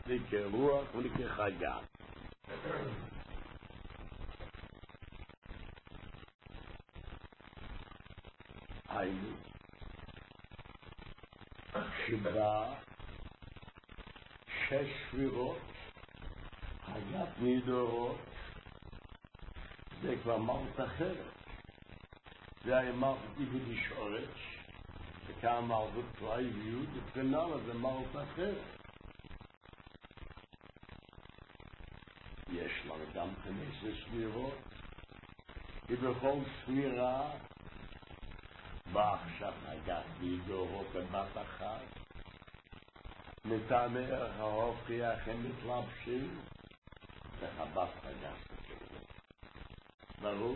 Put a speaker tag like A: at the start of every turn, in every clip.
A: נקרא רוח ונקרא חגת. היינו שבה 6 ספירות, חגת מדורות, זה כבר מלכות אחרת. זה היה מלכות איבודי שורש, וכאן מלכות פרייביות, וכנאלה זה מלכות אחרת. יש לה גם 15 ספירות, ובכל ספירה בעכשיו חגת מדורות בבת אחת, מטעמי ערך ההופכיח הם מתלבשים, וחבת חגת. ברור?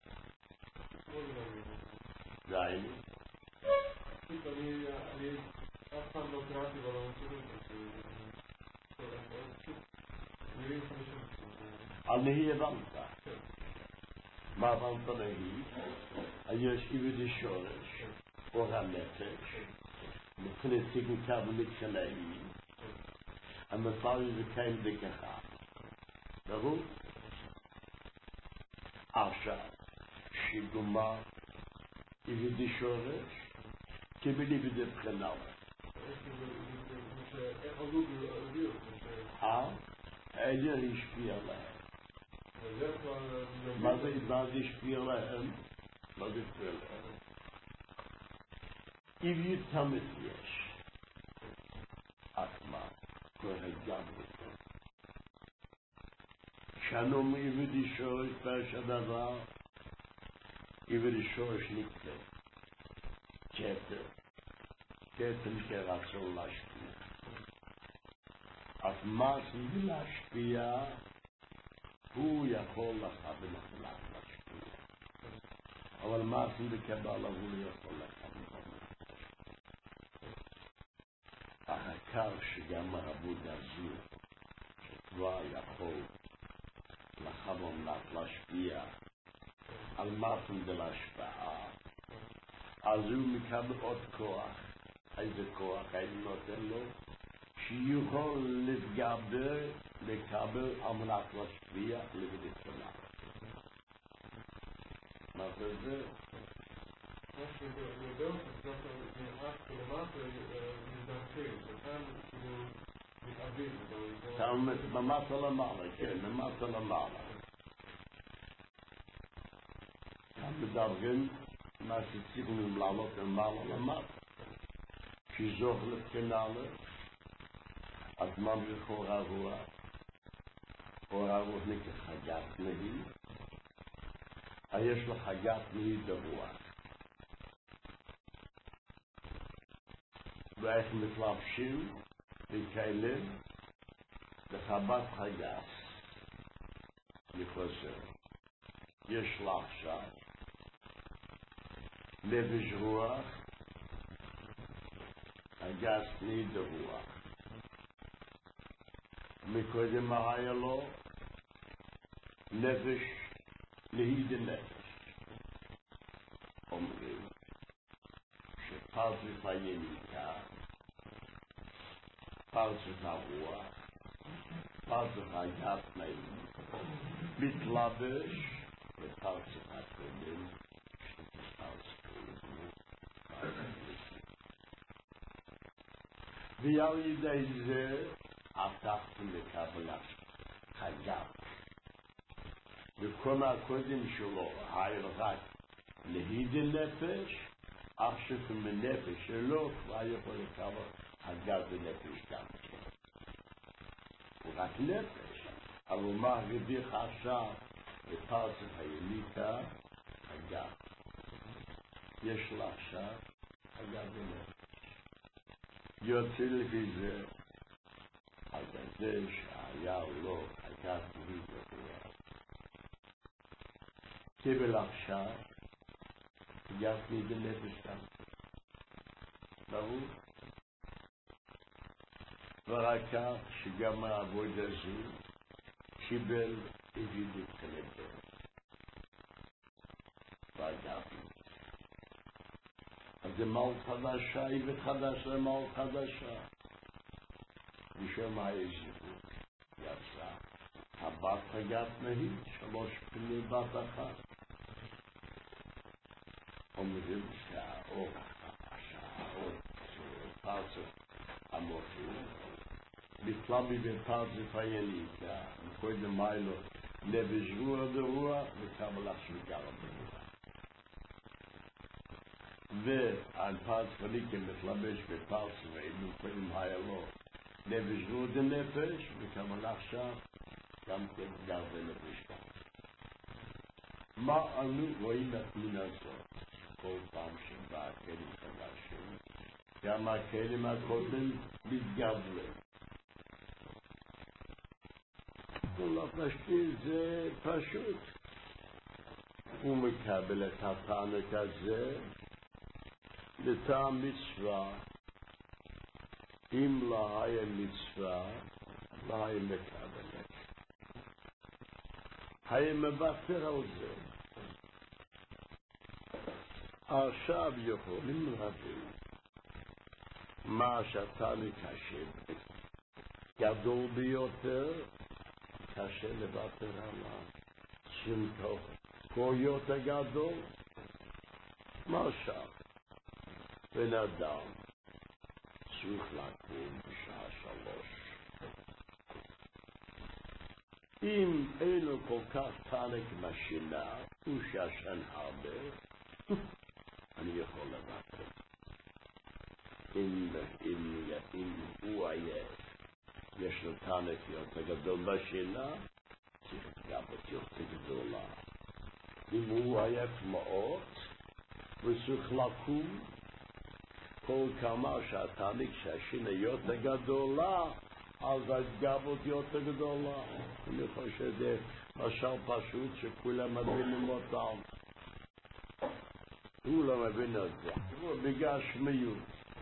A: דיינו.
B: אני אף פעם לא קראתי ולא
A: על נהי הבנת. מה הבנת נהי? יש איבודי שורש, אור הנפש, מבחינת סיגנקה ונקשנאי, המפעל וקיים דקחה. ברור? עכשיו, שיגומה איבודי שורש, קיבל איבודי בחינה. העליון השפיע להם. מה זה השפיע להם? מה זה השפיע להם? איבוד תמיד יש. אטמה, כל הגב אותו. כשאנו מאיבודי שורש פרש הדבר, איבודי שורש נקטר. כתר כרצון להשפיע. אז מה זה להשפיע, הוא יכול לך ולחלק להשפיע. אבל מה זה בקבלה הוא לא יכול לך ולחלק. העיקר שגם הרבוד הזו, שכבר יכול לחלום להשפיע, על מה זה להשפעה, אז הוא מקבל עוד כוח. איזה כוח? איזה נותן לו? שיוכל להתגבר, לקבל על מנת להשפיע לבדיקה. מה זה?
B: מה שיודע שצריך נראה כלמטה מזרחים, וכאן כאילו מתאבים.
A: כאן ממטה למעלה, כן, ממטה למעלה. כאן מדברים מה שצריכים לעלות למעלה למטה. שזוך לבחינלה, אז ממשיך אור הרוח. אור הרוח נקרא חגת נהי. יש לו חגת נהי ברוח. ואיך מתלבשים וכאלה לחבת חגת. אני חושב, יש לה עכשיו נפש רוח, חגת נהי ברוח. מקודם מה היה לו? נפש נהי דנפש. אומרים שפרצת היניקה, פרצת הרוח, פרצת חגת נהי, מתלבש בפרצת הקודם, ועל ידי זה הפכתם לקבלת חגת. וכל הקודם שלו היה רק נהי דנפש, עכשיו מנפש שלו כבר יכול לקבל חגת ונפש גם כן. הוא רק נפש, אבל מה רביך עכשיו בפרצת היניקה חגת. יש לה עכשיו חגת ונפש. יוצא לפי זה, על זה שהיה לו חגת נהי ברוח. קיבל עכשיו חגת נהי בנפש גם. ברור? ורק כך שגם העבוד הזו קיבל איבוד כלבר. ואגב, אז זה מעל חדשה, איבוד חדש למעל חדשה. משום הישיבות יצא הבת הגת נהי 3 פני בת אחת. אומרים שהאור פרצה המוחים בפלמי בפרצה פייניקה קודם מיילו נבז'רוע דרוע וקבלת שגר ברוע ועל פרצה פייניקה מפלמש בפרצה ואילו קודם היילו נבז'רוע דנפש וקבלת שם גם כן גר בנפש. מה אנו רואים התמונה הזאת? כל פעם שבא הכלים חדשים, גם הכלים הקודם מתגברים. כל הפשטי זה פשוט. הוא מקבל את התענק הזה לטעם מצווה. אם לא היה מצווה, לא היה מקבלת. היה מוותר על זה. עכשיו יכולים להבין מה שהתענק קשה גדול ביותר, קשה לוותר עליו. שמתוך כוח הגדול, משל בן אדם צריך לקום בשעה 3. אם אין כל כך תענק משינה, הוא שישן הרבה, אני יכול לוותר. אם הוא עייף, יש לו תענק יותר גדול בשינה, צריך גם יותר גדולה. אם הוא עייף מאוד, וצריך לקום, כל כמה שהתענק שהשינה יותר גדולה, אז ההתגבות יותר גדולה. אני חושב שזה משל פשוט שכולם מבינים אותם. הוא לא מבין את זה. בגשמיות.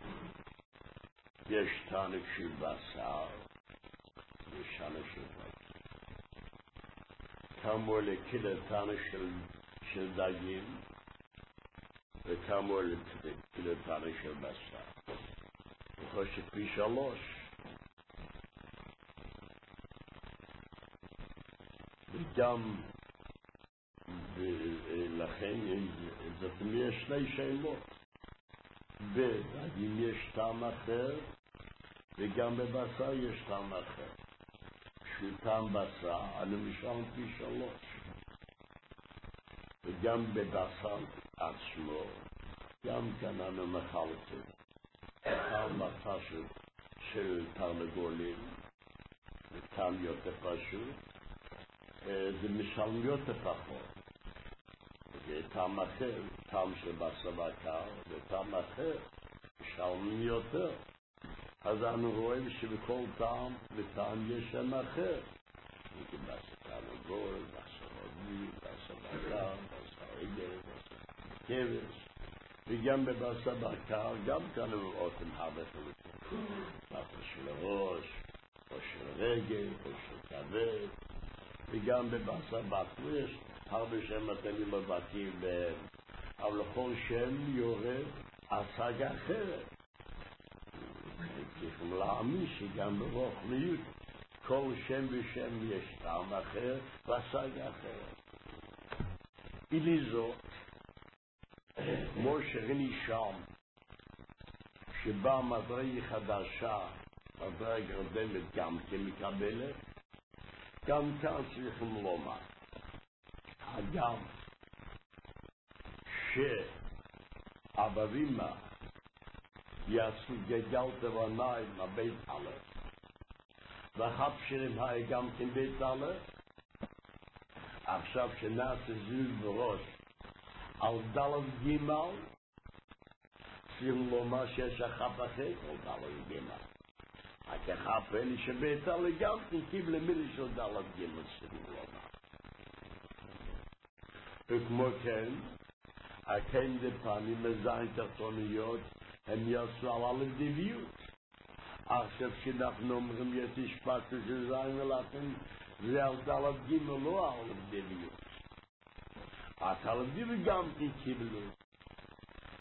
A: יש תענק של בשר, יש תענק של בשר. כאמור לכאלה תענק של דגים, וכאמור לכאלה תענק של בשר. הוא חושב פי 3. וגם לכן זאת יש שני שאלות. בדגים יש טעם אחר וגם בבשר יש טעם אחר. בשביל טעם בשר אנו משלם פי 3. וגם בבשר עצמו גם כאן אנו מחלטים. טעם בשר של תרנגולים וטעם יותר פשוט זה משלם יותר פחות. וטעם אחר, טעם של בשר בקר, וטעם אחר, משלמים יותר. אז אנו רואים שבכל טעם וטעם יש שם אחר. בשר תרנגול, בשר עודני, בשר בקר, בשר עגל, בשר כבש. וגם בבשר בקר, גם כאן רואים הרבה חלקים. בשר של ראש, או של רגל, או של כבד. וגם בבשר בקר יש הרבה שם אתם מבטאים בהם, אבל לכל שם יורד השגה אחרת. צריכים להאמין שגם ברוחניות כל שם ושם יש טעם אחר והשגה אחרת. אלי זאת, משה רנישם, שבא מדרגה חדשה, מדרגה קודמת גם כמקבלת, גם כאן צריכים לומר. אדם שאבא ואמא יעשו גלגל תבניים מבית א' ואחר שלהם היה גם כן בית א', עכשיו שנעשה זיו בראש על דלת גימל, צריכים לומר שיש אחת אחת על דלת גימל. הכחף אלה שבית א' גם כן קיבל מילי של דלת גימל צריכים לומר. וכמו כן, הכן דפנים מזין תחתוניות הם יעשו על א' דביות. עכשיו שאנחנו אומרים יש השפטו של זין ולכן זה על דלת גימל לא על א' דביות. על דביות גם קיבלו.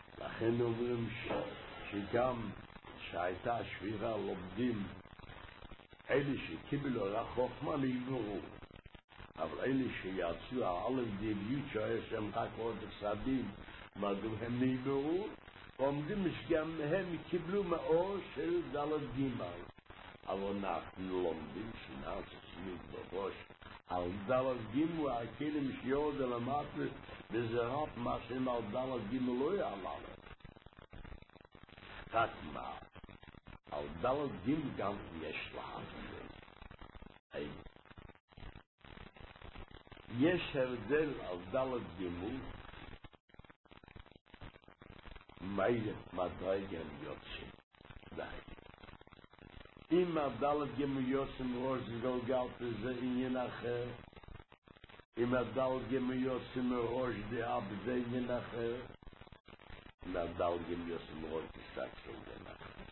A: לכן אומרים שגם שהייתה שבירה לומדים אלה שקיבלו החוכמה נגמרו. אבל אלה שיצאו האלף דביות שהשם רק עוד חסדים, מדוע הם נגמרו? עומדים שגם הם קיבלו מאור של דלת גימל. אבל אנחנו לומדים שנעש עצמית בראש על דלת גימל, הכלים שיורד למטה וזרap מה שהם על דלת גימל לא יעלה. רק מה? על דלת גימל גם יש להבדיל. יש הבדל על דלת גימל מדרגה הם יוצאים. די. אם הדלת גימל יוצאים ראש גלגלת זה עניין אחר. אם הדלת גימל יוצאים ראש דאב זה עניין אחר. אם הדלת גימל יוצאים ראש דסק זה עניין אחר.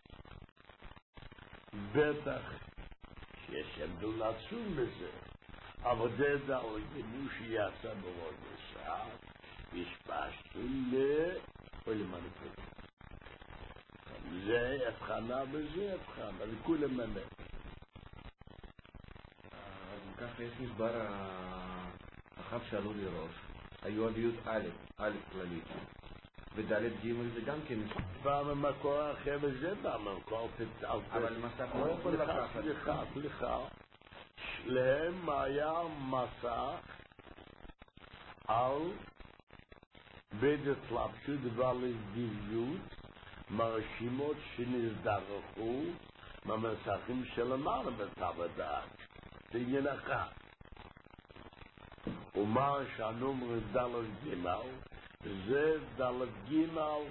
A: בטח שיש הבדל עצום בזה. אבל זה דלת גימל שיצא בראש דסק השפשתי ולמנפות. זה הבחנה וזה הבחנה, לכולם מנה.
C: אז ככה יש מסבר אחר שעלו לראש, היו עליות א' כללית, ודלת ג' זה גם כן.
A: בא ממקור אחר וזה בא ממקור תתאלת.
C: אבל מסך לא יכול לקחת.
A: סליחה. להם היה מסך על בית לפשוט ועל דביות מרשימות שנזדרכו מהמסכים של המעלה בתו הדעת. זה עניין אחד. ומה שהנומר דלת גימל זה דלת גימל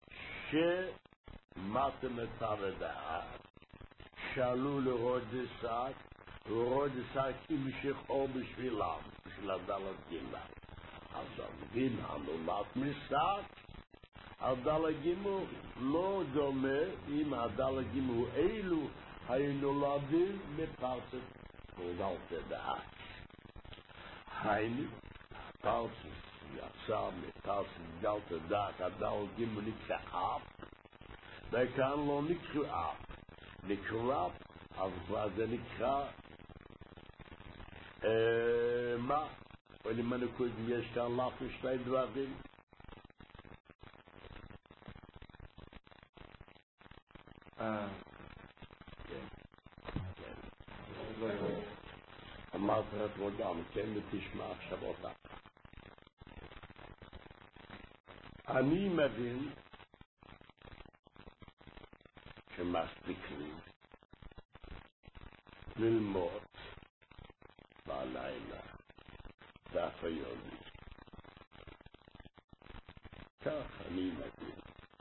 A: שמתם את תו הדעת שעלו לרודסק ורודסק המשיך אור בשבילם, בשביל הדלת גימל. אז המבין הנולד מסק על דלת גימל לא דומה אם הדלת גימל אלו היו נולדים מפרצת גלגלת דעת. היינו פרצת יצא מפרצת גלגלת דעת, הדלת גימל נקרא אף, וכאן לא נקרא אף. נקרא אף, אבל זה נקרא מה? ולמנו קודם יש כאן לפני שני דברים. אמרת את וגם, כן, ותשמע עכשיו אותה. אני מבין שמספיק לי ללמוד בלילה דף היומי. כך אני מבין.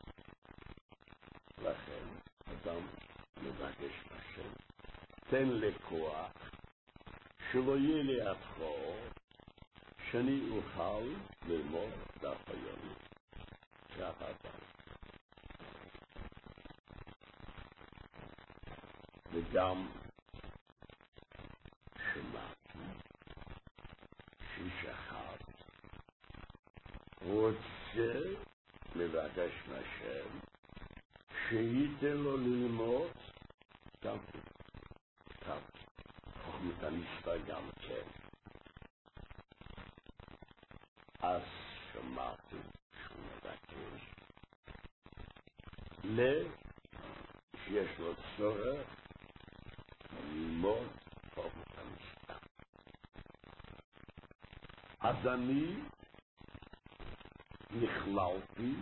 A: לכן אדם מבקש השם, תן לי כוח שלא יהיה לי הבחור שאני אוכל ללמוד דף היומי. כך אדם. וגם שמעתי ששחר רוצה מבקש מהשם שייתן לו ללמוד גם חוכמת הנספה גם כן. אז שמעתי שהוא מבקש שיש לו צורך ללמוד חוכמת הנספה. אז אני נכללתי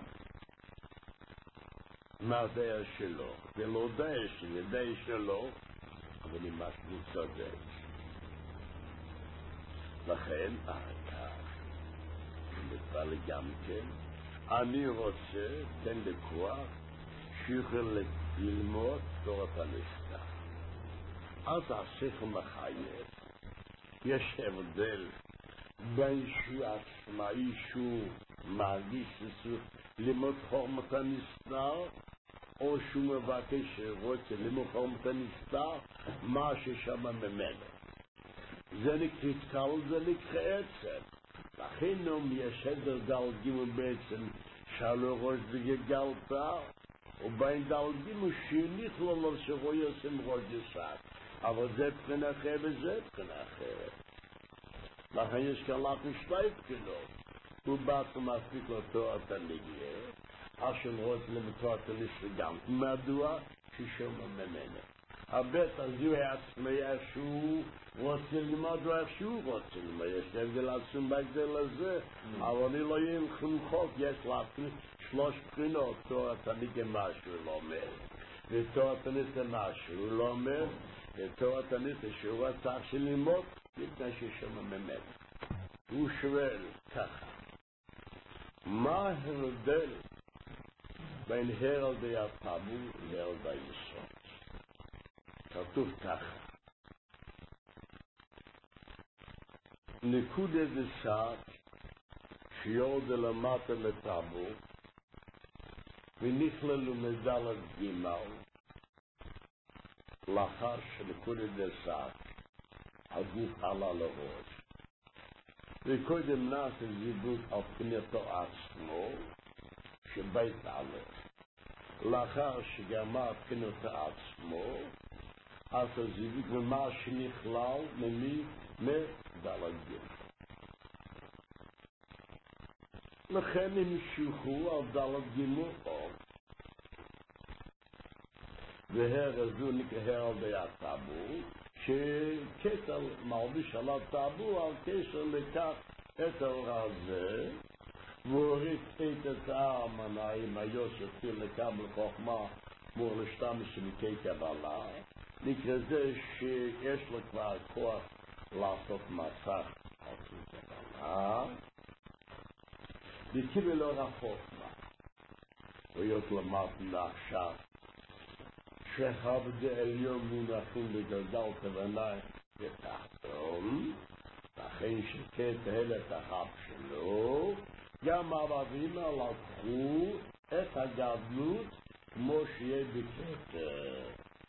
A: מהדעה שלו, ולא דעה שלי, דעה שלו, אבל אני משהו צודק. לכן, כך, נקבע לי גם כן, אני רוצה, תן לי כוח, שיוכל ללמוד תורת הנספה. אז השכל מחייב, יש הבדל בין שהוא עצמאי שהוא מרגיש ללמוד חוכמת הנספה, או שהוא מבקש שרוצה ללמוד חוכמת הנספה, מה ששם ממנו. זה נקרא זה נקרא עצם. לכן יש סדר דל גימל בעצם שעלו ראש וגלגלת, ובין דל גימל שנכלול שרוי עושים ראש יסק. אבל זה בחינה אחרת וזה בחינה אחרת. לכן יש כאן לכם שתי בחינות. הוא בעצם מספיק לתואר תנגיה, אשר רוצה לבטוח תניס וגם. מדוע? ששומע ממנו. הבית הזה הוא עצמי שהוא רוצה ללמוד או איך שהוא רוצה ללמוד. יש הבדל עצום בהגדל הזה, אבל אני לא יהיה חוק, יש להפני 3 בחינות, תואר תנגיה משהו לא אומר. ותואר תניס משהו לא אומר, ותואר תניס שהוא רצה שללמוד, לפני ששומע ממנו. הוא שואל ככה, מה ההבדל בין הרלדי הטאבו להרלדי היסוד? כתוב ככה, נקודה דסת שיורד למטה לטאבו ונכללו מדלת גימל לאחר שנקודה דסת הגוף עלה לראש וקודם נעשה זיווג על פנייתו עצמו שבית עלה לאחר שגמר פנייתו עצמו אז הזיווג ממה שנכלל ממי מדלת גימל לכן הם המשיכו על דלת גימל עוד והרזו נקרא הרלדי הטאבו שכתר מלביש על הטאבו על קשר לקח את האור הזה והוריד את האמנה עם היוסף לקבל חוכמה מור להשתמש במקי קבלה נקרא זה שיש לו כבר כוח לעשות מסך על קבלה וקיבל לו החוכמה להיות למד עכשיו שהעבד העליון מונחים בגלגל כוונה ותחתון, לכן שכתהל את החב שלו, גם העבדים לקחו את הגדלות כמו שיהיה בכתר.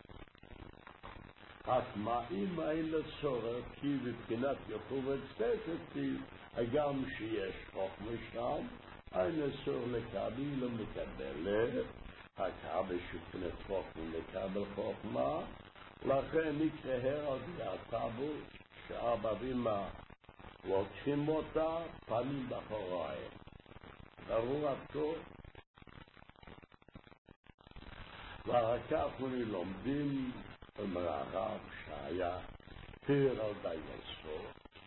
A: אז מה אם אין לצורך, כי בבחינת יחובת סטטי, גם שיש חוכמה שם, אין לצורך לקבל ומקבלת, הקבל שופנת חוכמה לקבל חוכמה, לכן נקרא הרלדי הטאבו שהעבדים לוקחים אותה פנים באחוריים. ברור עד טוב? ואחר כך לומדים במרחב שהיה הרלדי יסוד.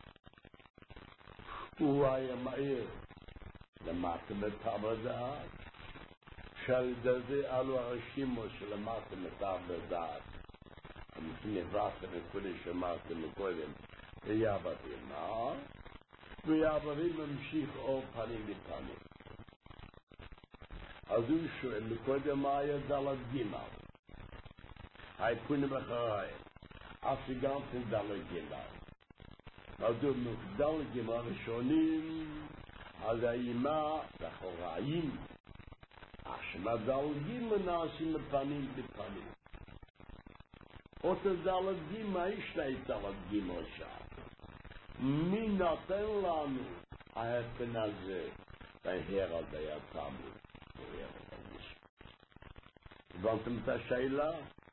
A: הוא היה מהיר למטה בדעת שעל ידי אלו הרשימו שלמדתם את בדעת נבחתם את כל שמעתם מקודם ויעבדים ויעבדים ממשיך אור פנים בפנים אז הוא שואל מקודם מה היה דלת גימל היפונים אחריים אז גם כן דלת גימל אז הוא דלת גימל ראשונים אז האימה ואחוריים שמדלגים נעשים לפנים בפנים. אותה דלגים, יש לה דלגים עכשיו. מי נתן לנו ההפן הזה בהרלדי הטאבו? הבנתם את השאלה?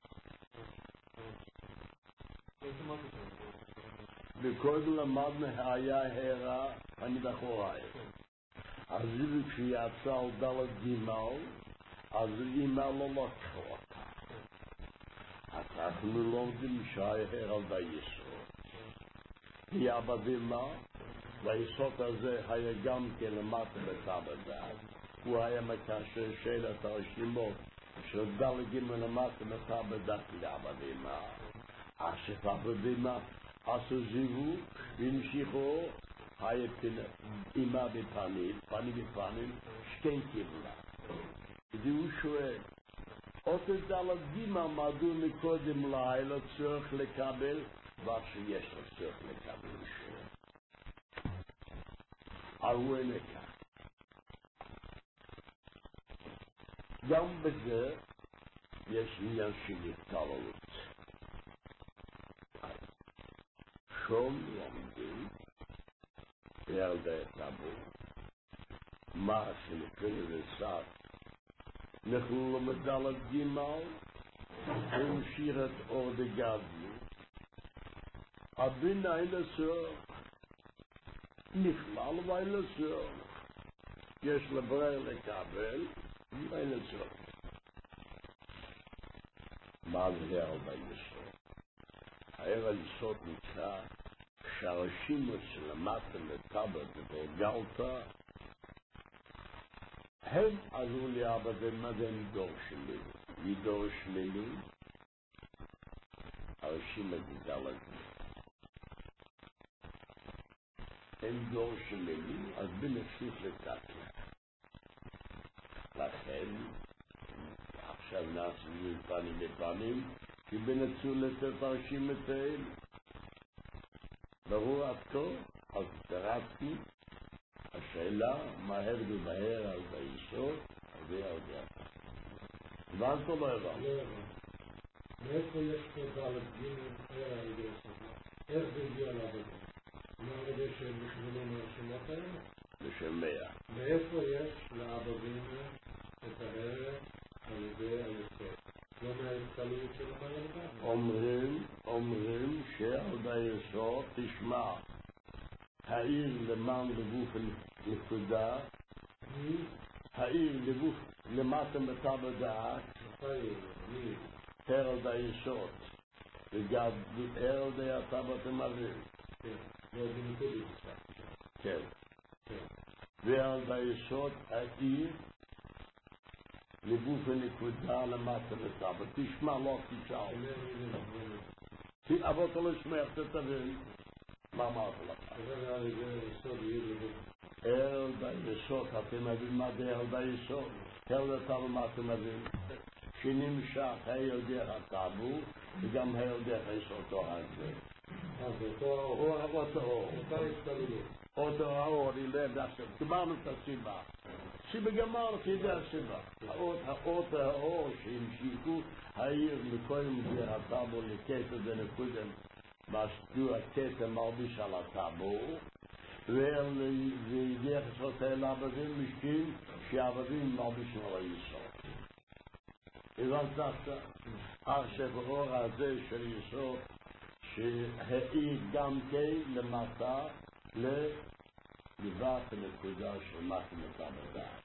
A: וקודם למדנו היה הרע אני באחוריים. אז כשיצא על דלת גימל, אז גימל לא לקחה אותה. אז אנחנו לומדים שהיה הרלדי יסוד. העבדים והיסוד הזה היה גם כן למטה בדעת. הוא היה מקשר שאלת הרשימות של דלת גימל למטה בדעת לעבדים. אשת עבדים עשו זיווג והמשיכו היה אימה בפנים, פנים בפנים, שכן קיבלה. והוא שואל, אותו דלת גימל מדוע מקודם לילה צריך לקבל, ושיש לו צריך לקבל שואל. הוא אינה כך. גם בזה יש עניין של התעללות. שום לומדים הרלדי הטאבו מה שנקרא לסעת נכלו למדלת גימל ומשאיר את אור דגדלות אבין אין לסור, נכלל ואין לסור, יש לברר לקבל, ואין לסור. מה זה הרבה יסור? הער היסוד נקרא שהראשים שלמדת לטבע וברגלת, הם עלו לעבדים מה זה מדור שלי. מדור שלילי, הראשים הגידל הזה. הם דור שלילי, אז בנפסיס לתקלה. לכן, עכשיו נעשים פנים בפנים, כי בנצו לתפרשים את האלה. ברור עד כה, אז תרצתי, השאלה, מהר ובהר על היסוד, זה על זה. הבנת או לא הבנת?
B: לא הבנת. מאיפה יש פה דלת גימל ער על ידי הסוד? איך זה הגיע לעבודה? מה על ידי שהם נכוונו מהשמות האלה?
A: בשם 100.
B: מאיפה יש לעבדים את הערך על ידי היסוד? לא מההתקלות של הילדה?
A: אומרים שעל היסוד תשמע, העיר למען לגוף נקודה, העיר לגוף למטה מטה בדעת, הרל היסוד, וגם הרל הטבעת המלא. כן. והרל היסוד, העיר לגוף נקודה למטה מטה, ותשמע לא תשאל. אבל אתה לא שמח, תתבין. מה אמרת לך?
B: זה על ידי היסוד יהיה לגוף.
A: הרל היסוד, אתם מבין מה זה הרל היסוד? הרל הטבע מה אתם מבין? שנמשך הרל דרך הטבו, וגם הרל דרך היסוד הזה.
B: אז אותו התקלות.
A: אותו האור, גמרנו את הסיבה. שבגמר תדע הסיבה. האות האור שהמשיכו העיר מקודם דרך הטבו לקטע ונקודם משהו הקטע מרביש על הטבו, ודרך הסוד האלה עבדים משקים שעבדים מרבישים על היסוד. הבנת עכשיו? עכשיו האור הזה של יסוד שהעיר גם כן למטה לבט הנקודה של מטה מטה בדעת.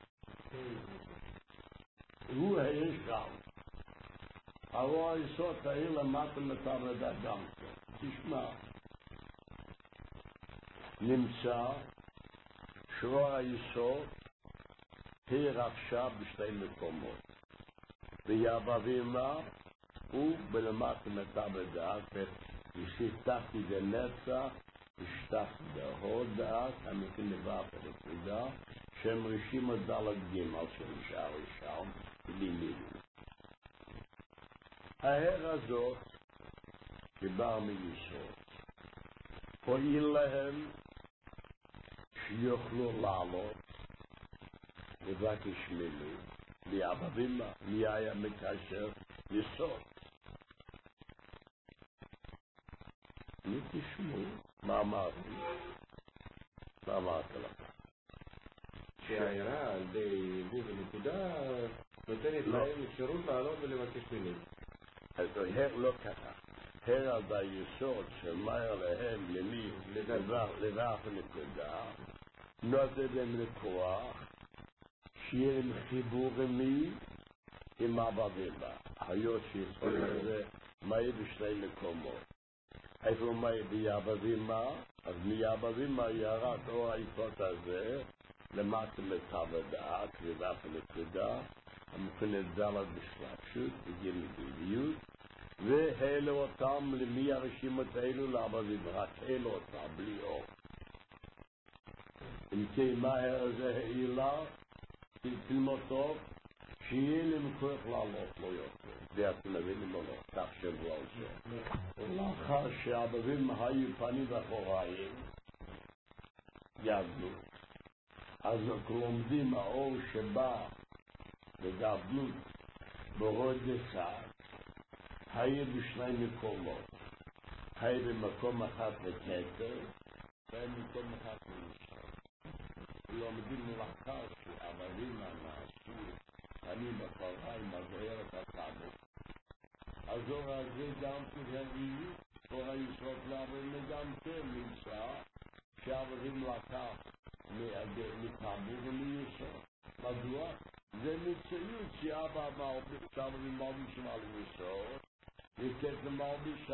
A: הוא העיר גם. האור היסוד העיר למטה מטה בדעת גם כן. תשמע, נמצא שרוע היסוד העיר עכשיו בשתי מקומות. ביעבבימה הוא בלמטה מטה בדעת, ושיתחתי דנצח, השתחתי בהודעת, המתים לבט הנקודה, שהם ראשים הדלת גימל של שער ראשון, לילים. ההר הזאת, שבא מיסוד, הועיל להם שיוכלו לעלות, לבקש מילי, ביעבבימה, מי היה מקשר יסוד. תשמעו, מה אמרתי? מה אמרת לך?
C: שהעירה על ידי גוף ונקודה נותנת להם אפשרות לעלות ולבקש מילים.
A: אז לא ככה. הר על היסוד שמאיר להם למי לבח ונקודה, נותן להם לכוח שיהיה להם חיבור מי עם עבדימה. היות שיסוד הזה מאיר בשני מקומות. איפה מאיר ביעבדימה? אז מיעבדימה ירד אור היסוד הזה למטה מטה בדעת, לבח ונקודה, המכונה דלת בשלפשות, בגיל מדיניות, והעלו אותם למי הרשימות האלו לעבדים, רק העלו אותם בלי אור. אם כן, מה הזה העילה? תלמוד טוב, שיהיה להם כוח לעלות לו יותר. זה אתם מבינים או לא? תחשבו על זה. ולאחר שהעבדים היו פנים ואחוריים, יעבדו. אז לומדים האור שבא בגבלות ברוד יצד, היה בשני מקומות. היה במקום אחד לכתר, והיה במקום אחד למשל. לומדים לאחר שעבדים נעשו פנים ואחוריים בזוהר את הטבו. הזוהר הזה גם כהעיר או היסוד לעבדים גם כן נמצא שעבדים לקח מתאבו ומיסוד. מדוע? זה מציאות שאבא שעבדים מרבישים על יסוד, וכת מרביש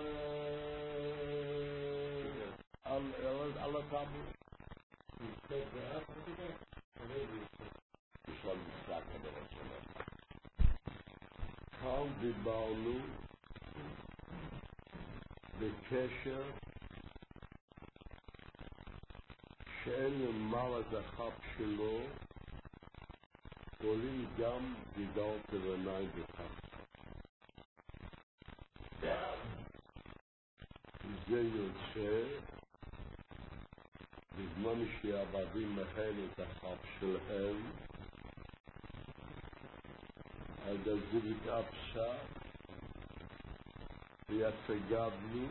A: על הטאבו.
B: יסוד ואף חתיכה?
A: יסוד משחק הדבר שלנו. כאן דיברנו בקשר שאין למעלה את החפ שלו עולים גם בגלל תבניים וחפ. זה יוצא בזמן שהעבדים מחל את החפ שלהם על דזיבית אפסה ויצגבנו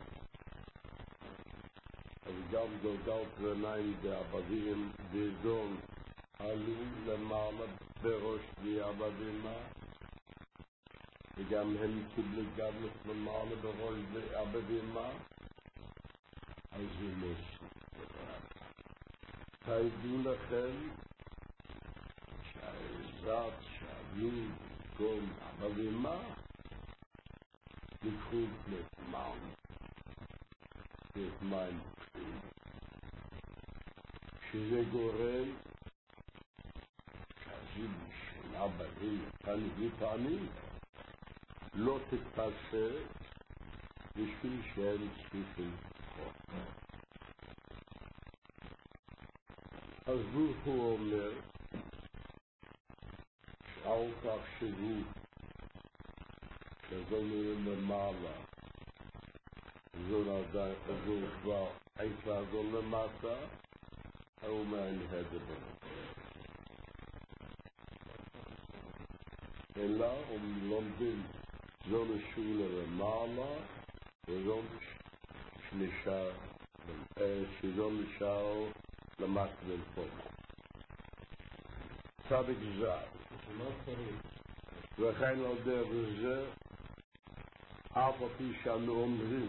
A: אז גם דרגות ועיניים בעבדים ואדון עלו למעלה בראש בעבדימה וגם הם קיבלו גדלות למעלה בראש בעבדימה אז הוא מוסיף. תדעו לכם שהעזרת שעלו כל עבדימה לקחו את מים את מים פשוט שזה גורם שהזיב של עבדים פעמים לא תתפסה בשביל שהם צריכים חוק. אז הוא אומר שאל תחשבו שזונו למעלה זו כבר איפה זו למטה הוא מהנהדר אלא לומדים זו נשאולה למעלה וזו נשאר שזו נשאר למטה ולפות צדיק זר וכן על דרך זה אף על שאנו אומרים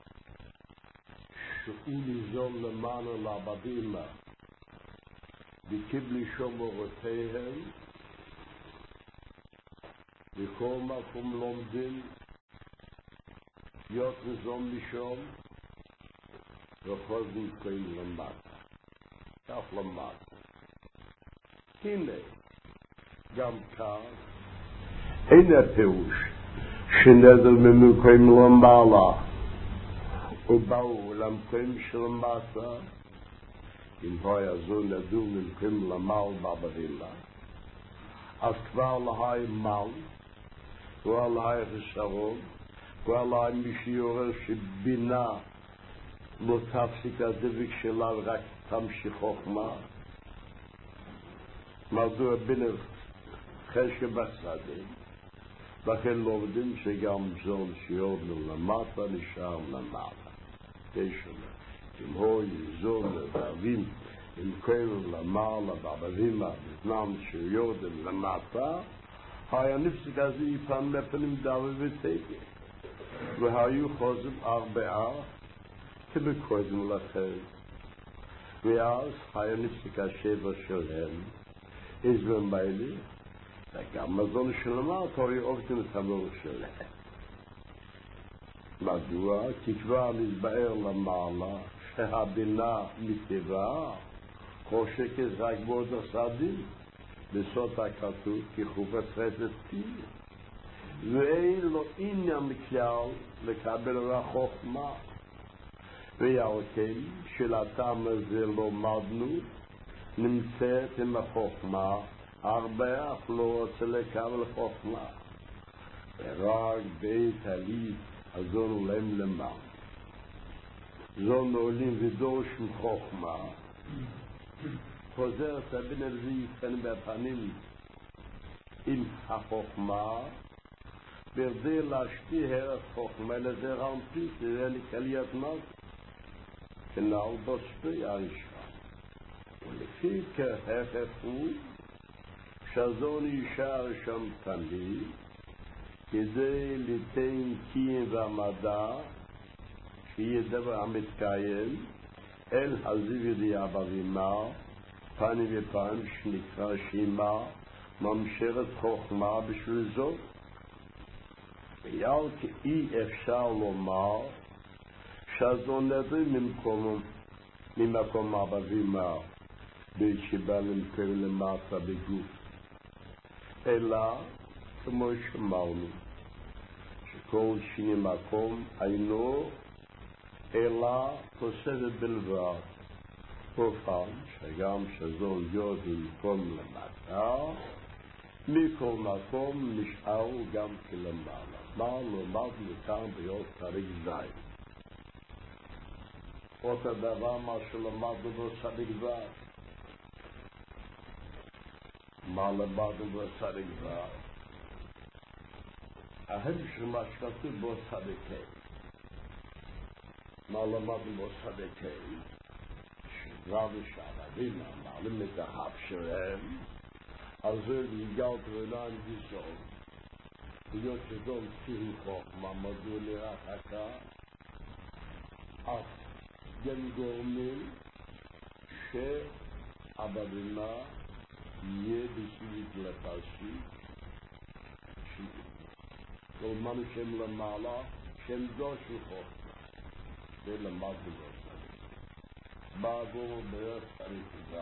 A: שהוא ניזון למעלה לעבדימה וקיבלי שומרותיהם בכל מקום לומדים להיות ניזון משום וכל גופים למטה כך למטה. הנה גם כאן אין הפירוש שנדל ממקום למעלה ובאו למקום שלמטה אם היה זו נדול ממקום למעלה בעבדימה אז כבר להי מל כבר להי חסרון כבר להי מי שיורר שבינה לא תפסיק הדבק שלה ורק תמשיך חוכמה מדוע בינה חשק בצדים לכן לומדים שגם זון שיורדנו למטה נשאר למעלה תשמע אם הוא יזון לדאבים אם כאלו למעלה בעבדימה בזמן שיורדם למטה היה נפסק הזה יפן לפנים דאבי ותקה והיו חוזם ארבעה כבקודם לכם ואז היה נפסק השבע שלהם אז במיילי וגם מזון שלמטה היה עובדים את המור שלהם מדוע? כי כבר נתבאר למעלה שהבינה מטבעה חושקת רק בעוד הסעדים בסוד הכתוב כי חופת חסד תהיה ואין לו עניין כלל לקבל רחוכמה ועל כן שלטעם הזה לומדנו נמצאת עם החוכמה הרבה אף לא רוצה לקבל חוכמה ורק בית הליט הזון עולם למעלה זון עולים ודורשים חוכמה חוזר את הבן הזה יפן בפנים עם החוכמה ברדי להשפיע הרף חוכמה לזה רמפית זה לקליית נוס כנעל בשפיע אישה ולפי כהפך הוא שזון יישאר שם תמיד כדי ליתן קיים ומדע שיהיה דבר המתקיים אל הזיו דיאבה וימה פנים ופעם שנקרא שימה ממשרת חוכמה בשביל זאת. בגלל כי אי אפשר לומר שהזו נדרי ממקום אבא וימה בית שבא למכר למטה בגוף, אלא כמו שאמרנו שכל שני מקום אינו אלא תוספת בלבד, כופן שגם שזו להיות במקום למטה מכל מקום נשאר גם כלמעלה. מה למדנו כאן ביות תריק זין? אותו דבר מה שלמדנו בצדיק זין. מה למדנו בצדיק זין? ההמשך מה שכתוב בו צדיקי. מה למדנו בו צדיקי? שדרב ושערבים מעלים את ההב שלהם, אז זה נגלת ולען גזול. להיות שזול צירי חוכמה, מדוע לרחקה, אף גם גורמים שהבדינה יהיה בסביב לפסי, כלומר שהם למעלה, שהם דושו חוכמה, זה למדנו בסביב. בעבור בערך הנקודה.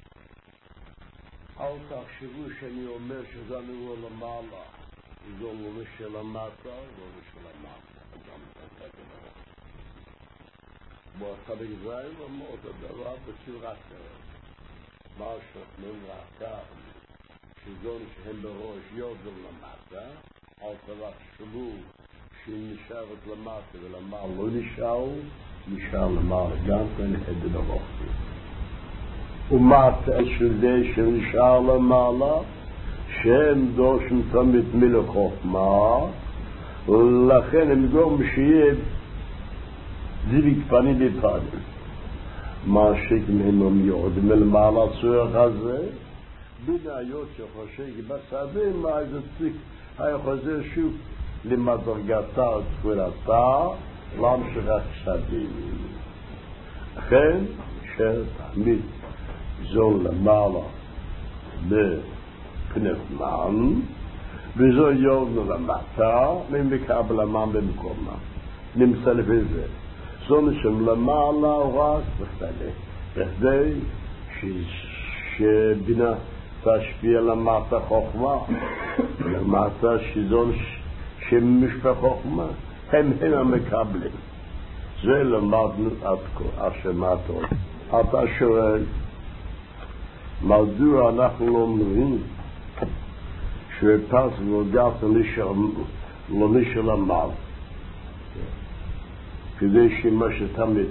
A: אל תחשבו שאני אומר שזה נראה למעלה, זה לא שלמטה, לא שלמטה, גם תתקדם. בצדיק זין אומר אותו דבר בצורה אחרת. מה שאומרים רעקה, שזון שהם בראש יודו למטה, אל תחשבו שהיא נשארת למטה ולמעלה לא נשאר למעלה, גם כן חדר הרוחי. ומטה של זה שנשאר למעלה, שהם דורשים תמיד מלך חוכמה, ולכן הם גורם שיהיה זיוויק פנים בפנים. מה שכם הם יורדים אל מעלה צורך הזה, בנהיות שחושב בסדים, מה זה צריך, היה חוזר שוב למדרגתה ותפולתה, להמשיך החסדים. לכן שתמיד זול למעלה בפנפמן, וזו יורדנו למטה, ומקבל המן במקומה. נמצא לפי זה. זו נשם למעלה רק בכדי שבינה תשפיע למטה חוכמה, למטה שזון שמשפח חוכמה, הם המקבלים. זה למדנו עד כה, השמעתו. אתה שואל, מדוע אנחנו לא אומרים שפס וגעת לא נשאר למעלה, כדי שמה שתמיד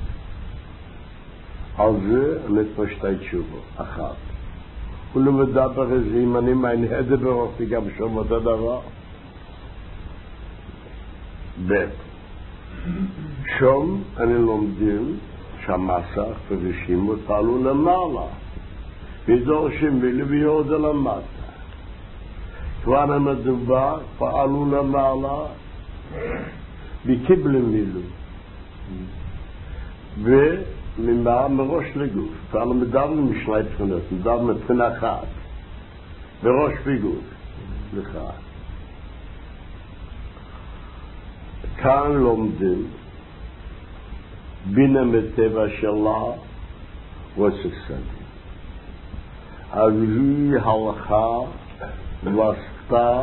A: על זה נתפשטי תשובה אחת. ולמדבר איזה אם אני מהנהדה ברוחי גם שום אותו דבר. ב' שום אני לומדים שהמסך ורשימות פעלו למעלה ודורשים ולביוד למטה. כבר המדובר פעלו למעלה וקיבלם מילו וממה מראש לגוף. כבר מדבר משלי תכונות, מדבר מבחינה אחת בראש וגוף לך. כאן לומדים בינה מטבע שלה וסקסנתי. אז היא הלכה ועשתה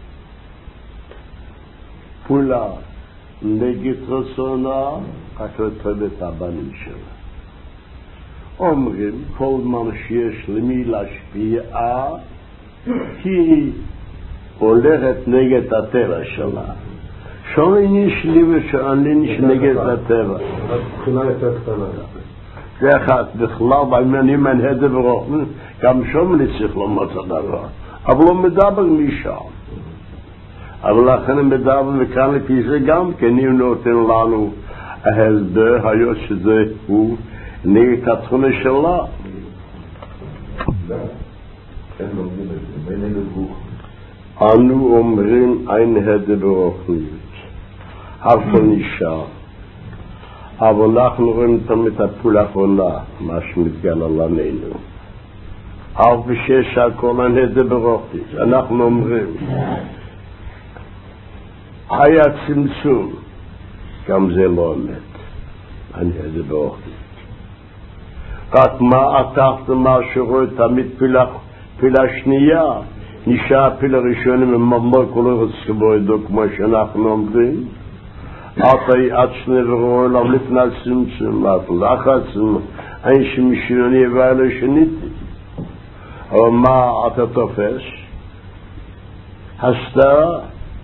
A: פעולה נגד רצונה רק לטובת הבנים שלה. אומרים כל זמן שיש למי להשפיע כי היא הולכת נגד הטבע שלה. שום עניין שלי ושאני נגד הטבע.
B: הבחינה יותר קטנה.
A: זה אחד, בכלל בעניינים הנהדה ברוחם, גם שום נצטרך לומר את הדבר. אבל הוא מדבר משם. אבל לכן הם מדבר וכאן לפי זה גם כן הוא נותן לנו ההסבר היות שזה הוא נגד התכונה שלה.
B: כן לומדים את זה, בין הגוף.
A: אנו אומרים אין הדה ברוחניות. הכל נשאר. אבל אנחנו רואים תמיד הפעולה האחרונה, מה שמתגלה לנו. אף בשש הכל הנהדה ברוכתיס, אנחנו אומרים, היה צמצום, גם זה לא אמת, הנהדה ברוכתיס. רק מה התחת מה שרואה תמיד פילה שנייה, נשאר פילה ראשונים וממור כל ארץ כבוידו כמו שאנחנו אומרים, עד שני ורואה להם לפני צמצום, לחצם, אין שמשלוני ואלה שניתי. אבל מה אתה תופס? הסתרה.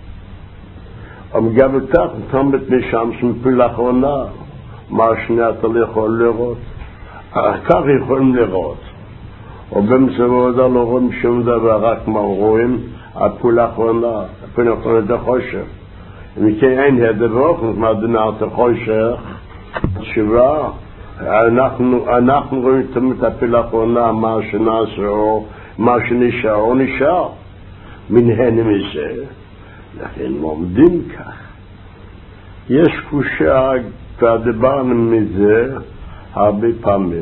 A: גם אותך תמיד משם שמפיל אחרונה, מה שני אתה לא יכול לראות. כך יכולים לראות. או במצוות לא רואים שום דבר, רק מה רואים, הפעולה האחרונה, הפעולה האחרונה זה חושך. וכן אין הדבר, מה דנה את החושך, תשובה, אנחנו רואים תמיד הפעולה האחרונה, מה שנעשה או מה שנשאר או נשאר. מנהן מזה, לכן לומדים כך. יש קושה, כבר דיברנו מזה הרבה פעמים.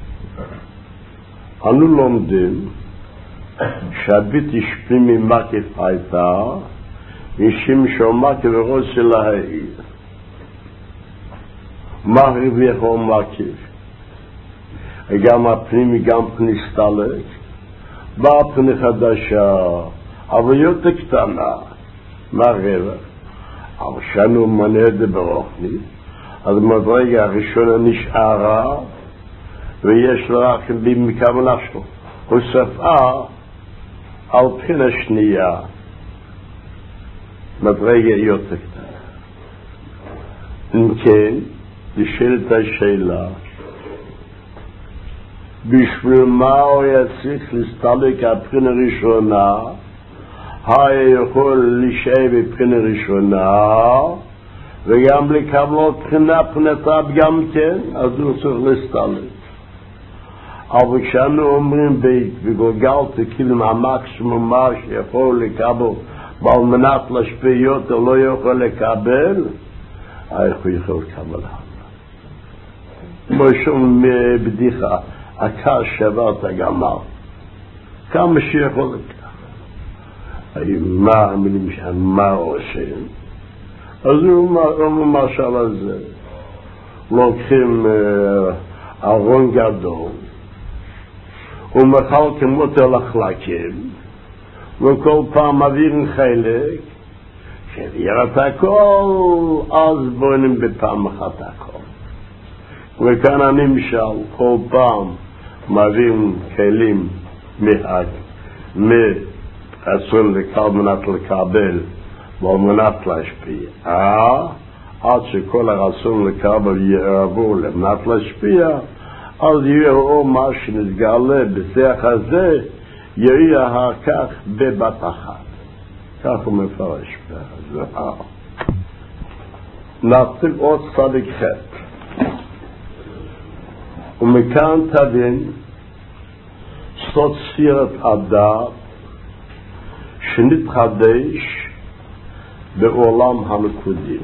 A: אנו לומדים שהבית השפיע ממקיף הייתה משום שהמקיף ורוצה להעיר. מה הרוויח המקיף? גם הפנימי גם פניסטלק, באה פני חדשה, אבל יותר קטנה. מה הרווח? אבל שאנו מנהד ברוכנית, אז מדרגה הראשונה נשארה, ויש לה רק במכמה נפשו. הוספה על פן השנייה, מדרגה יותר קטנה. אם כן, נשאלת השאלה, בשביל מה הוא יצריך להסתלק הפן הראשונה, היה יכול להישאר בפן הראשונה, וגם לקבל פנתה גם כן, אז הוא צריך להסתלק. אבל כשאנו אומרים בגולגלת, כאילו המקסימום מה שיכול לקבל, ועל מנת להשפיע יותר לא יכול לקבל, איך הוא יכול לקבל? כמו שום בדיחה, הקש שבר את הגמל. כמה שיכול לקבל. מה המילים מה עושים? אז הוא אומר משל על זה. לוקחים ארון גדול, ומחלקים אותו לחלקים, וכל פעם מעבירים חלק, שיהיה את הכל, אז בונים בפעם אחת הכל. וכאן הנמשל, כל פעם מעבירים כלים מרצון לקבל מנת לקבל, ועל מנת להשפיע. עד שכל הרצון לקבל יעבור למנת להשפיע, אז יראו מה שנתגלה בשיח הזה, יראה אחר כך בבת אחת. כך הוא מפרש בזוהר. נציג עוד צדיק ח' ומכאן תבין סוד ספירת הדעת שנתחדש בעולם המקודים.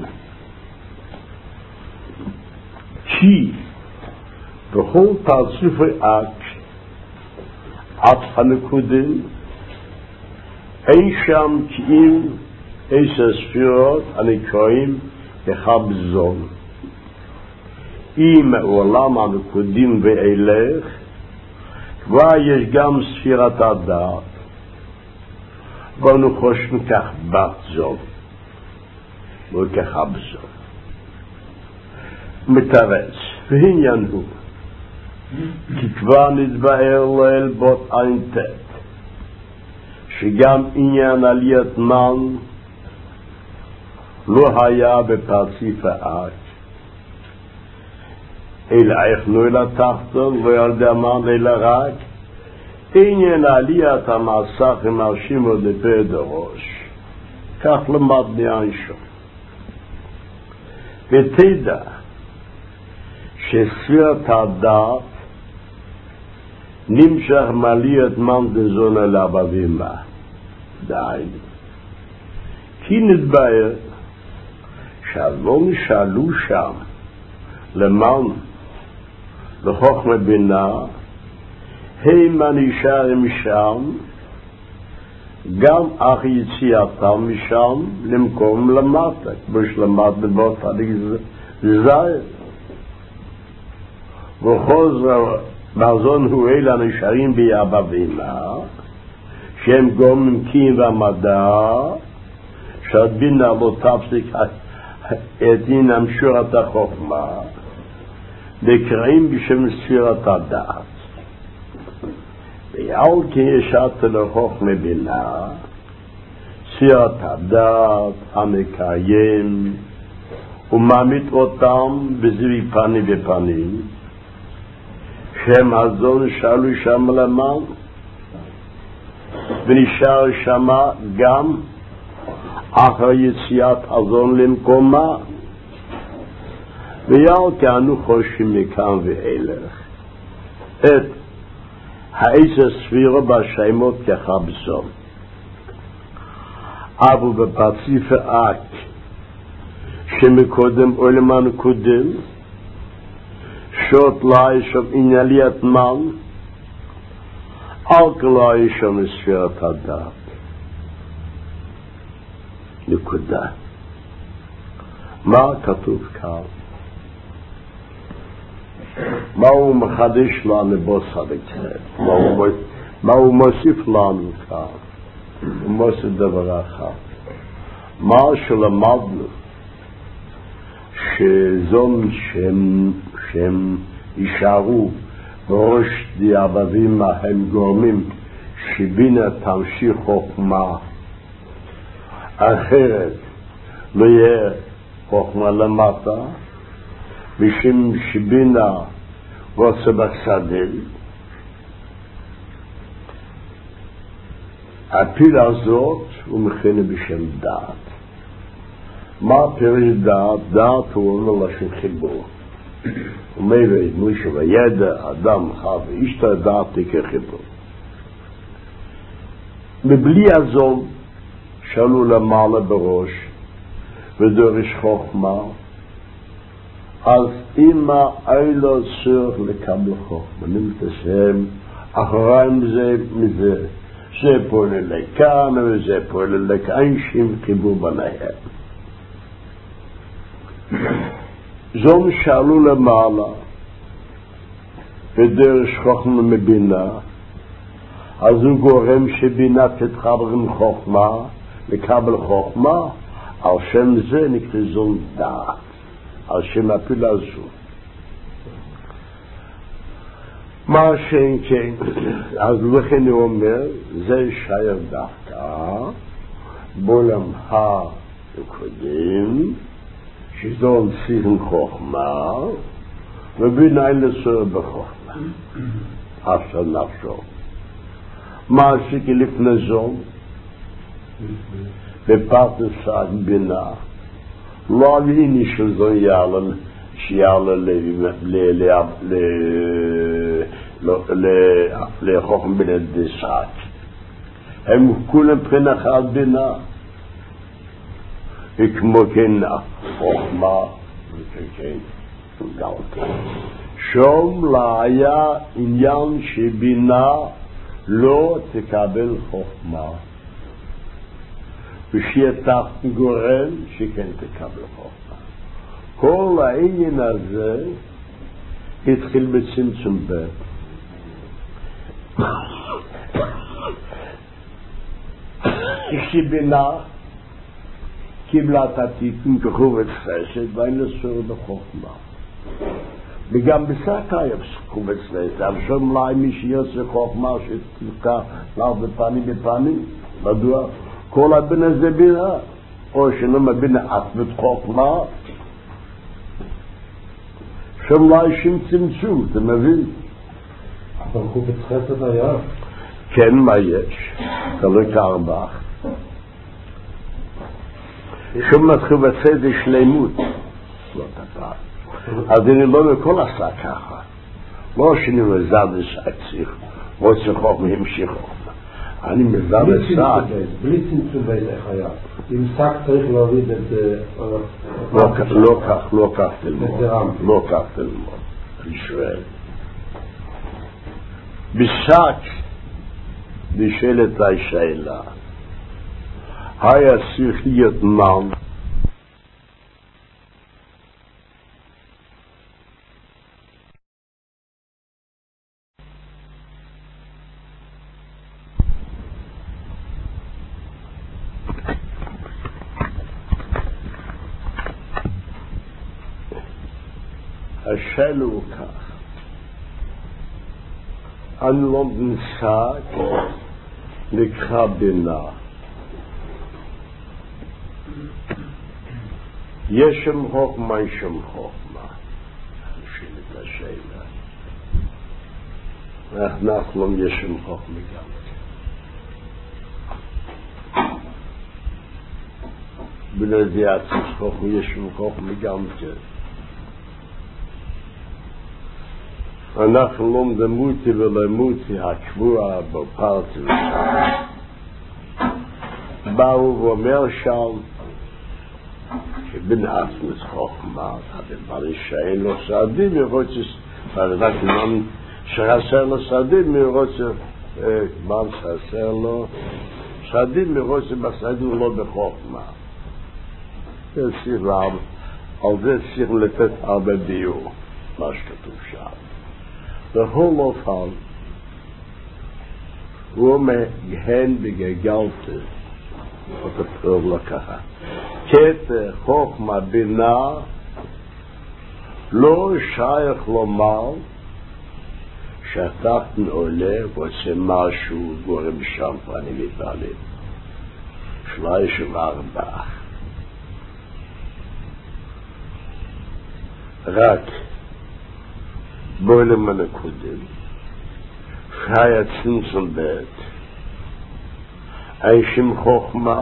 A: כי בכל פרצופי עד הנקודים אין שם קיים 10 ספירות הנקראים כחבזון. אם העולם הנקודים ואילך כבר יש גם ספירת הדעת, ואנו חושבים כך בת זון וכחבזון. מתרץ והעניין הוא כי כבר נתבהר לאל בות עין תת שגם עניין עליית מן לא היה בפרצוף האק אלא יכנו אל התחתון וילדי המן אלא רק עניין עליית המסך ומרשים עוד לפי דרוש. כך למד מאנשו ותדע שספירת הדעת נמשך מעליית מן דזון אל הבבימה. די. כי נתבהר שלא נשאלו שם למען לחוכמה בינה, הם הנשארים משם, גם אך יציאתם משם למקום למטה, כמו שלמדנו באותה זין. וחוזר מזון הוא אלה הנשארים ביאבא בינה, שהם גורמים קיים והמדע, שהבינה לא תפסיק את עניין שורת החוכמה, נקראים בשם ספירת הדעת. ועל כי ישעת לחוכמה בינה, ספירת הדעת המקיים, ומעמיד אותם בזיוי פנים ופנים, שהם הזון שאלו שם למעלה, ונשאר שם גם אחר יציאת הזון למקומה, ויעל כי אנו חושבים מכאן ואילך את העשר ספירה בשמות כחבסון, אבל בפציפה אק שמקודם עולמן קודם, שוט לא ישום ענייליית מן, אל כלא ישום ספירת הדעת. נקודה. מה כתוב כאן? מה הוא מחדש לנו בוסדקת? מה הוא מוסיף לנו כאן? הוא מוסיף דבר אחד. מה שלמדנו, שזון שהם יישארו בראש דיאבבים הם גורמים שבינה תמשיך חוכמה, אחרת לא יהיה חוכמה למטה, בשם שבינה רוצה בסדל. הפילה הזאת הוא מכנה בשם דעת. מה פירוש דעת? דעת הוא אומר לשם חיבור. הוא מביא מוישה וידע, אדם חב, אשתה דעתי כחיבור. מבלי הזון שאלו למעלה בראש ודורש חוכמה, אז אמא אילו צריך לקבל חוכמה. נמתסם אחריים זה מזה. זה פועל לכאן וזה פועל לכאן, שם חיבור ביניהם. זון שאלו למעלה ודורש חוכמה מבינה, אז הוא גורם שבינה תתחבר עם חוכמה, לקבל חוכמה, על שם זה נקרא זון דעת, על שם הפילה הזו. מה שאין כן, אז לכן הוא אומר, זה שייר דווקא, בעולם הקודם, שזון סיכן חוכמה, ובינה לסור בחוכמה, אפשר נפשו. מה שכי לפני זון, בפרטסת בינה, לא הביני של זון שיעלה לחוכם בן הדסק. הם כולם בחינה אחת בינה, וכמו כן חוכמה וכן גאותה. שום לא היה עניין שבינה לא תקבל חוכמה, ושיהיה תחת גורם שכן תקבל חוכמה. כל העניין הזה התחיל בצמצום ב'. שבינה קיבלה את התיקון כחובץ חסד ואין לסור בחוכמה. וגם בסך היה חובץ חסד, אבל שום לא מי שיוצא חוכמה שתלכה לאו בפנים בפנים. מדוע? כל הבינה זה בינה, או שלא מבינה עצמת חוכמה, שם לא ישים צמצום, אתה מבין?
B: אבל חובץ חסד היה.
A: כן, מה יש? תלוי קרבך. שום חובץ חסד שלמות. לא תפעל. אז אני לא מכל עשה ככה. לא שאני מזד לסעציך, רוצה חוכמה המשיך חוכמה. אני מזד לסעד.
B: בלי צמצום איך היה. אם שק צריך להוריד את
A: לא כך תלמוד. ישראל. בשק נשאלת השאלה, היה צריך להיות מן השאלה הוא כך, אני לא נשק נקרא בינה. יש שם חוכמה, יש שם חוכמה. נשאלת השאלה. אנחנו יש שם חוכמה גם. בלעדי עצמס חוכמה, יש שם חוכמה גם כן. אנחנו לומדים מותי ולמותי הקבועה בפרטי באו ואומר שם שבן עצמס חוכמה הדבר שאין לו סעדים ירוצס פרדת מן שחסר לו סעדים ירוצס מן שחסר לו סעדים ירוצס בסעדים לא בחוכמה זה סיבה על זה צריך לתת הרבה ביור מה שכתוב שם בכל אופן, הוא מגהן בגגלתי, את הפרוב לקחה. כתר, חוכמה, בינה, לא שייך לומר שהתחתן עולה ועושה משהו גורם שם פנים מתעלים. 34. רק בוילם הנקודים שהיה צמצום בית אישים חוכמה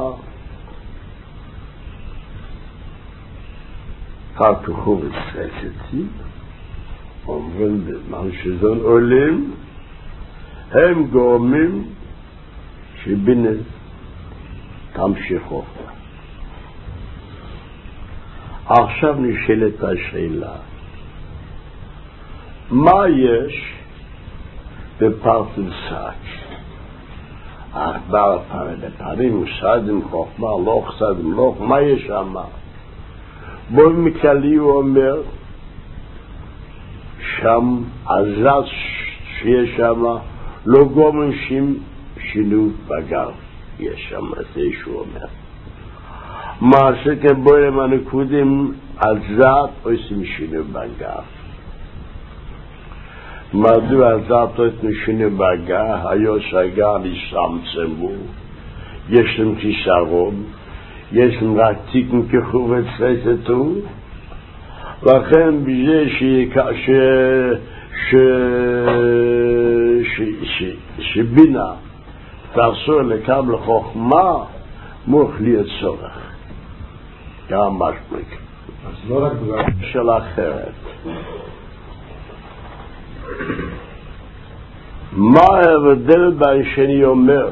A: פרקחו וסרצתי אומרים בזמן שזון עולים הם גורמים שבינה תמשיך חוכמה. עכשיו נשאלת השאלה מה יש בפרטי שק? ארבע פעמים סעדים חוכמה, לא סעדים, לא, מה יש שם? בואי מכלי הוא אומר שם עזת שיש שם לא גורם שינוי בגב יש שם, זה שהוא אומר מה שכבואי למנקודים עזת עושים שינוי בגב מדוע עזת את משנה בגה, היו שהגה נשמצמו, יש להם כישרון, יש להם רק תיקן כחובץ רצתו, לכן בזה שבינה תעשו לקבל חוכמה, מוך להיות צורך. גם משמק.
B: אז לא רק בגלל.
A: של אחרת. מה ההבדל בין שאני אומר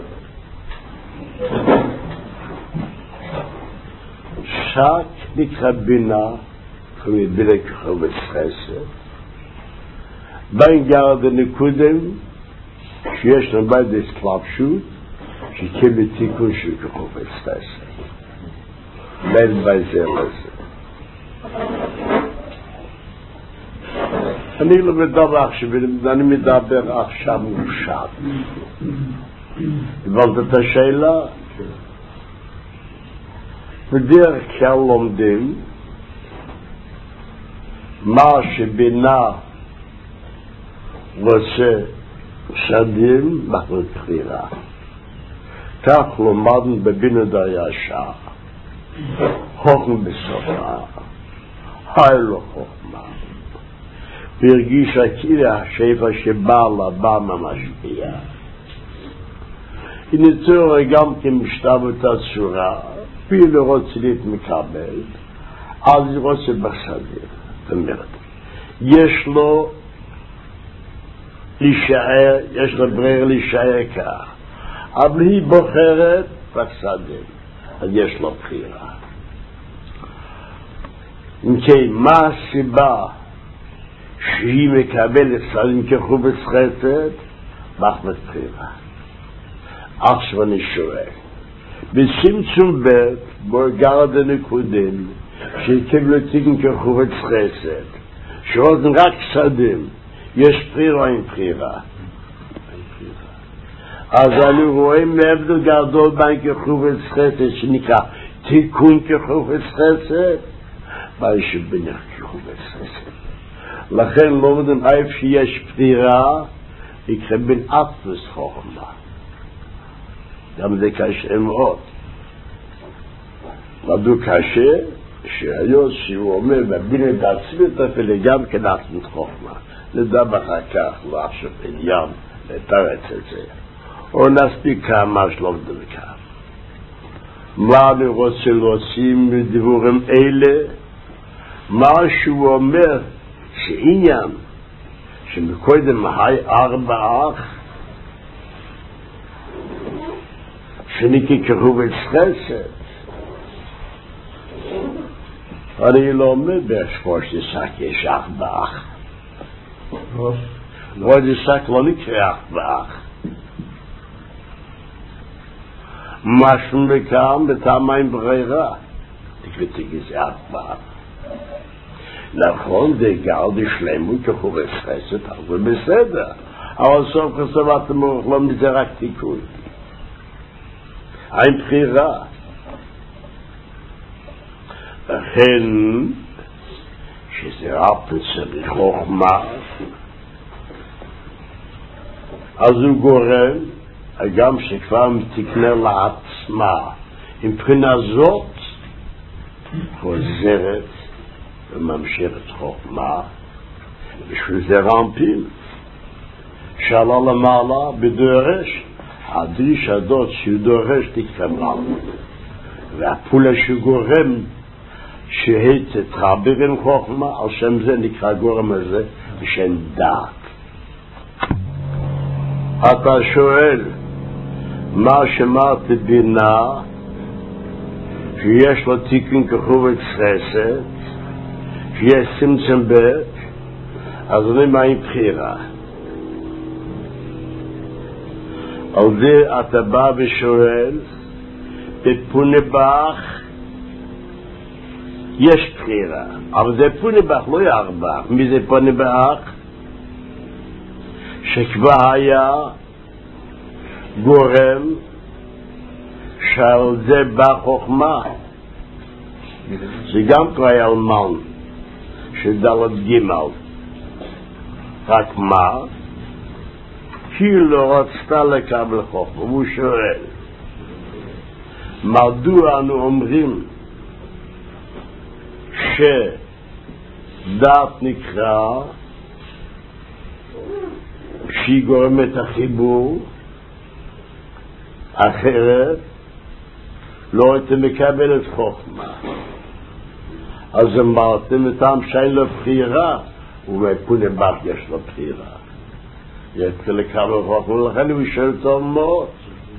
A: שק נקרא בינה בינה כחובץ חסד בין גרד הנקודם שיש לנו בין דסקלפשות שכבל תיקון של כחובץ חסד בין זה לזה אני לא מדבר עכשיו, אני מדבר עכשיו מופשט. הבנת את השאלה? בדרך כלל לומדים מה שבינה רוצה שדים מחלט בחירה. כך לומדנו בבינה דריישה. חוכמה בסופה. היי לא חוכמה. והרגיש כאילו השפע שבא לה, בא מהמשפיע. היא נצורה גם כמשתב את הצורה, והיא לא רוצה להתמקבל, אז היא רוצה בסדר. זאת אומרת, יש לו להישאר, יש לו ברר להישאר כך, אבל היא בוחרת בסדר. אז יש לו בחירה. אם כן, מה הסיבה שהיא מקבלת שרים כחובץ חסד? מחמת בחירה. עכשיו אני שואל, בצמצום ב' בו גרד הנקודים שיקבלו תיקן כחובץ חסד, שעוד רק שדים, יש בחירה או אין בחירה? אז אני רואה מהבדל גדול בין כחובץ חסד שנקרא תיקון כחובץ חסד בין שבנך כחובץ חסד. לכן לא יודעים איפה שיש בחירה יקרה בין אפס חוכמה. גם זה קשה מאוד. מדוע קשה? שהיום שהוא אומר בבין את עצמית אפילו גם כנעצמית חוכמה. נדבר אחר כך, לא עכשיו עניין לתרץ את זה. או נספיק כמה שלום דרכם. מה אני רוצה להוציא מדבורים אלה? מה שהוא אומר שעניין שמקודם היי ארבע שנקי כחובץ חסד. אני לא אומר בהשפור ששק יש ארבע. לא ששק לא נקרא ארבע. משהו מכאן בטעמיים ברירה תקוויתי גזי ארבע. נכון, זה גל דשלמו כחובץ חסד, אבל בסדר. אבל סוף כסוף אתם לא מזה רק תיקון. אין בחירה. לכן, שזה אפס בחוכמה, אז הוא גורם, גם שכבר מתקנה לעצמה, עם בחינה זאת, חוזרת וממשיכת חוכמה, בשביל זה רמפים, שעלה למעלה בדורש, הדריש הדות שהוא דורש תקרמה, והפעולה שגורם שהיא תתחבר עם חוכמה, על שם זה נקרא גורם הזה בשם דעת. אתה שואל, מה שמעת בינה שיש לו תיקון כחובץ חסד, שיש צמצום ב', אז אני מה עם בחירה? על זה אתה בא ושואל, בפונבח יש בחירה, אבל זה פונבח לא ירבח. מי זה פונבח? שכבר היה גורם שעל זה בא חוכמה. זה גם כבר היה אלמן שדלת גימל. רק מה? היא לא רצתה לקבל חוכמה. הוא שואל, מדוע אנו אומרים שדעת נקרא שהיא גורמת החיבור, אחרת לא הייתם מקבלת חוכמה. אז אמרתם אתם שאין לו בחירה, ובפונבח יש לו בחירה. יתחיל לקבל חוכמה, לכן הוא שואל טוב מאוד.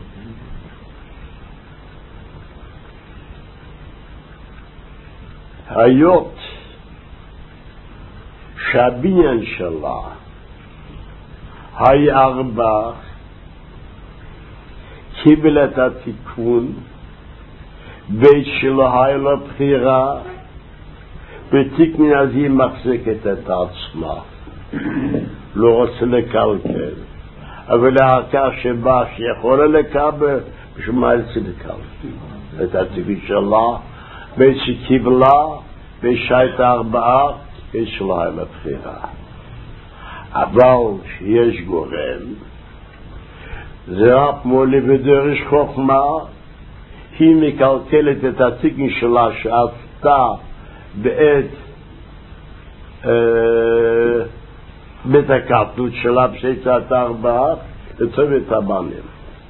A: היות שהבניין שלה היה ארבע, קיבל את התיקון, בית שלו היה לו בחירה, בתיקון אז היא מחזיקת את עצמה, לא רוצה לקלקל, אבל לאחר שבא שיכולה לקבל, בשביל מה יצא לקלקל את התיקון שלה, בית שקיבלה, בית שהייתה ארבעה, בית שלו היה לו בחירה. אבל שיש גורם, זה רק מולי בדרש חוכמה, היא מקלקלת את התיקון שלה שעשתה בית הקטנות שלה בשצת ארבעה, לצוב את הבנים.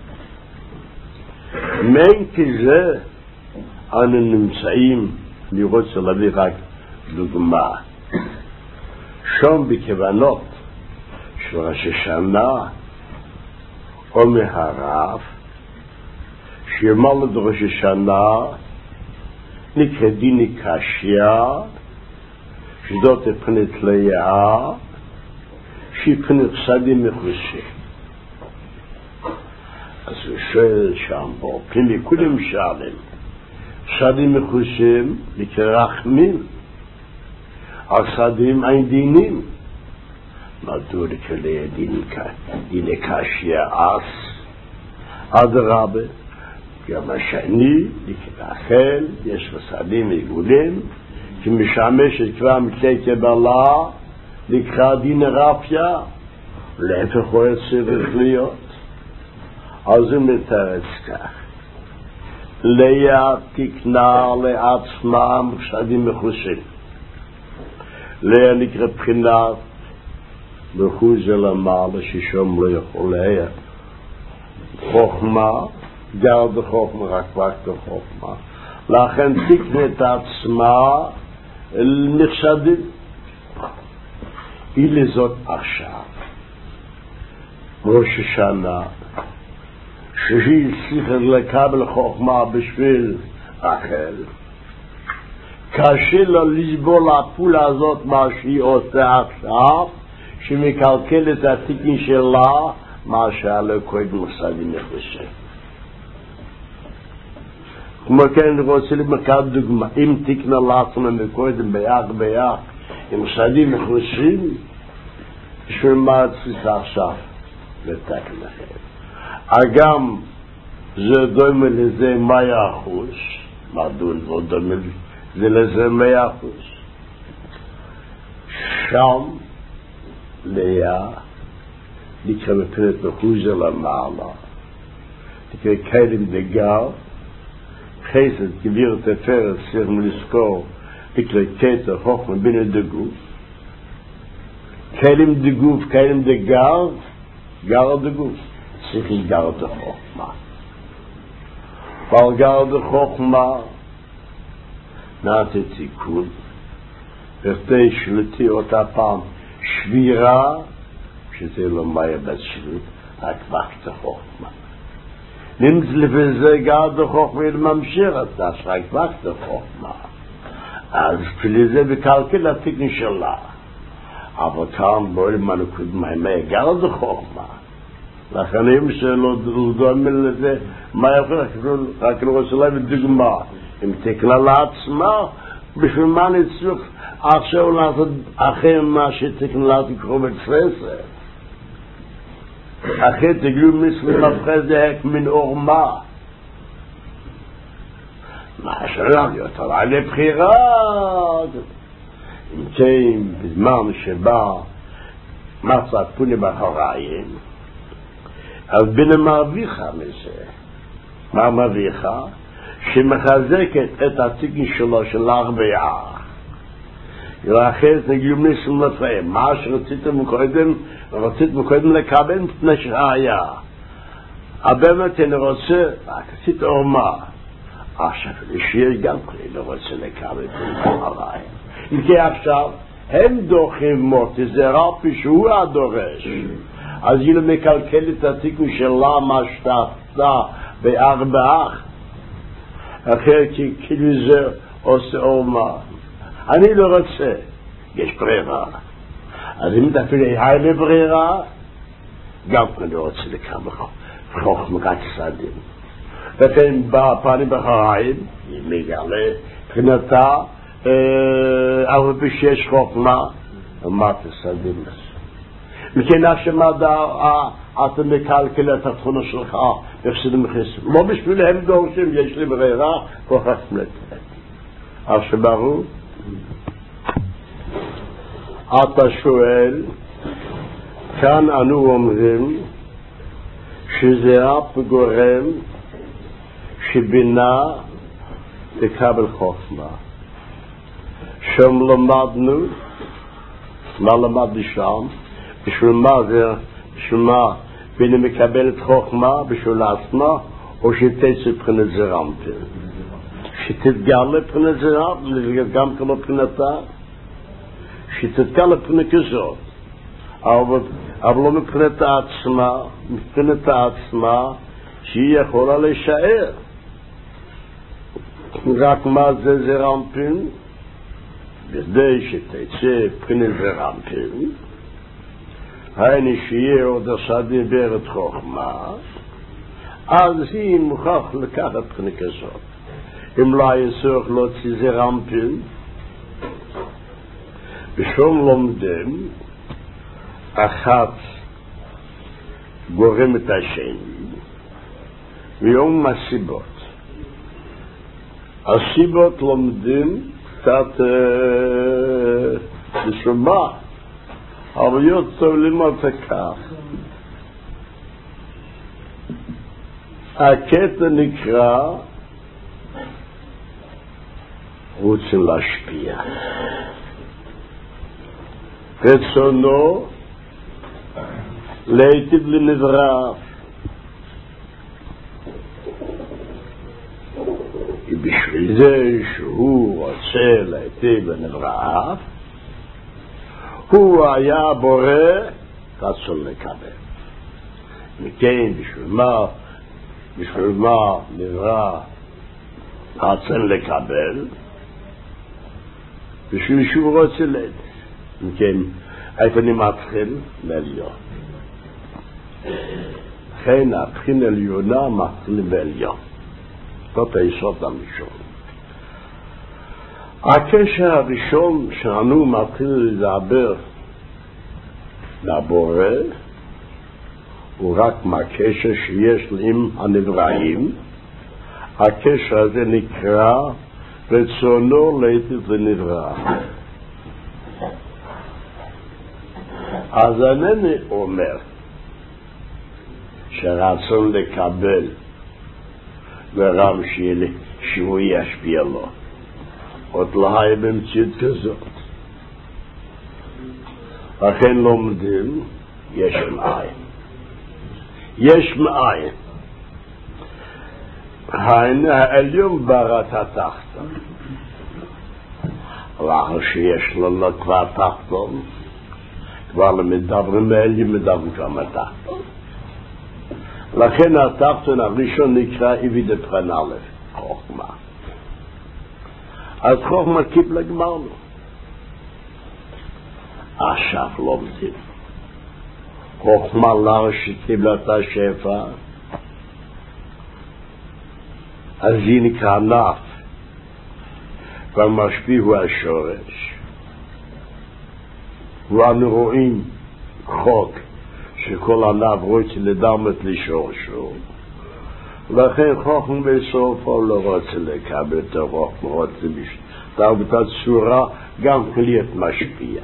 A: מן כזה אנו נמצאים, אני רוצה להביא רק דוגמה, שם בכוונות של ראש השנה או מהרב, שימלא דראש השנה נקרא דיני קשיא שזאת פנית ליאה שהיא פנית סדים מחוסים. אז הוא שואל שם בו פנימי כולם שאלים סדים מחוסים נקרא רחמים על סדים אין דינים מדוע נקרא דיני קשיא אדרבה גם השני נקרא אחר יש בסדים עיגולים כי משמש את כבר מכלי קבלה נקרא דין רפיה להפך הוא צריך להיות. אז הוא מתרץ כך לאה תקנה לעצמה סדים מחוסים. לאה נקרא בחינת מחוזה למעלה ששום לא יכול לאה חוכמה גר בחוכמה רק בחוכמה לכן תקנה את עצמה נחשדים. היא לזאת עכשיו ראש השנה שהיא צריכה לקבל חוכמה בשביל אחר קשה לו לסבול הפעולה הזאת מה שהיא עושה עכשיו שמקלקל את התיקון שלה מה שעלה קודם סדים מחוסים. כמו כן אני רוצה למקד דוגמה אם תקנה לעצמם מקודם ביח עם סדים מחוסים בשביל מה צריך עכשיו לתקן לכם. אגם זה דומה לזה 100%. מדוע לא דומה זה לזה 100%? שם לאה נקרא מפנת מחוזה למעלה נקרא כלים דגר חסד גביר תפארת צריכים לזכור נקרא קטע חוכמה בינה דגוף כלים דגוף כלים דגר גר דגוף צריכים גר דחוכמה ועל גר דחוכמה נעשה תיקון בכדי שלטי אותה פעם שבירה שזה לא מאיה בצלות רק וक्त החוכמה נמצא לפזה גר דחוכמה לממשיך את נעש רק וक्त החוכמה אז פליזה בקלקל התיקון שלה אבל כאן בואי למנקוד מהי גר דחוכמה לכן אם שלא דומה לזה מה יכול רק לא רוצה להם דוגמה אם תקלה לעצמה בשביל מה נצטרך עכשיו לעשות אחרי מה שתקלה תקרוב את פרסה אחרי תגלו מסלם הפרסה מן אורמה מה שלך יותר על הבחירה אם כן בזמן שבא מצא פוני בחריים אז בינה מרוויחה מזה מה מרוויחה? שמחזקת את התיקון שלו של הרבה ולאחרת נגיעו מסלם לפרסה מה שרציתם קודם לקבל נשעיה באמת אני רוצה עשית אורמה עכשיו לשיר גם אני רוצה לקבל בחריים אם כי עכשיו הם דוחים מותי זה רפי שהוא הדורש אז היא לא מקלקל את התיקון שלה מה שתעשה בארבעה אחר כאילו זה עושה אורמה אני לא רוצה יש ברירה אז אם תפעיל היי לברירה גם אני רוצה לקבל חוכמה רק סדים וכן בפנים בחריים היא מגלה מבחינתה אבל בשש חוכמה אמרת סדים וכן השמדה אתה מקלקל את התכונה שלך בפסדים מחסים לא בשבילהם דורשים יש לי ברירה כוחת מלטת אז שברור אתה שואל כאן אנו אומרים שזה אף גורם שבינה לקבל חוכמה שם למדנו מה למדנו שם בשביל מה בינה מקבלת חוכמה בשביל עצמה או שתצא בחינת זרמתי שתתגלה בחינת זרמתי גם כמו בחינתה שתתגלה בחינת כזאת אבל לא מבחינת העצמה שהיא יכולה להישאר רק מה זה זרמפין? כדי שתצא פרינת זרמפין, היינו שיהיה עוד השדה בארץ חוכמה, אז היא מוכרח לקחת פרינת כזאת. אם לא היה צורך להוציא זרמפין, ושום לומדים, אחת גורם את השני, ויום הסיבות. הסיבות לומדים קצת בשמה, אבל יותר ללמוד את כך. הקטע נקרא רוצים להשפיע. רצונו להיטיב לנברא, בשביל זה שהוא רוצה להיטיב לנברא, הוא היה בורא רצון לקבל. מכן בשביל מה נברא רצון לקבל? בשביל שהוא רוצה להיטיב. מכן איפה אני מתחיל? מעליון. לכן הבחינה עליונה מתחילים בעליון. זאת היסוד הראשון. הקשר הראשון שאנו מתחילים לדבר לבורא הוא רק מהקשר שיש עם הנבראים. הקשר הזה נקרא רצונו להיטיב לנברא. אז אינני אומר שרצון לקבל ורם שהוא ישפיע לו. עוד לא היה במציאות כזאת. לכן לומדים יש מאין. יש מאין. העליון ברא את התחתון. לאחר שיש לו כבר תחתון, כבר מדברים העליון, מדברים גם התחתון. לכן התחתון הראשון נקרא איבי דפרן א', חוכמה. אז חוכמה קיבלה גמרנו. עכשיו לומדים. חוכמה לאחר שקיבלה את השפע, אז היא נקרא נף, והמשפיע הוא השורש. ואנו רואים חוק שכל ענב רוצה לדמת לשורשו, לכן חוכם בסופו לא רוצה לקבל את החוכם, רוצה להשתתף את הצורה גם להיות משפיע.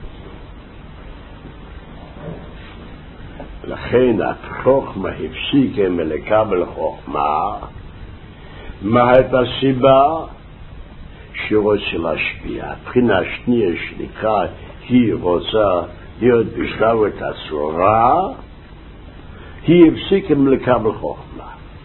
A: לכן החוכמה הפסיקה מלקבל חוכמה. מה הייתה הסיבה? שרוצה להשפיע. הבחינה השנייה שנקרא היא רוצה להיות בשלב את הצורה, היא הפסיקה מלקבל חוכמה.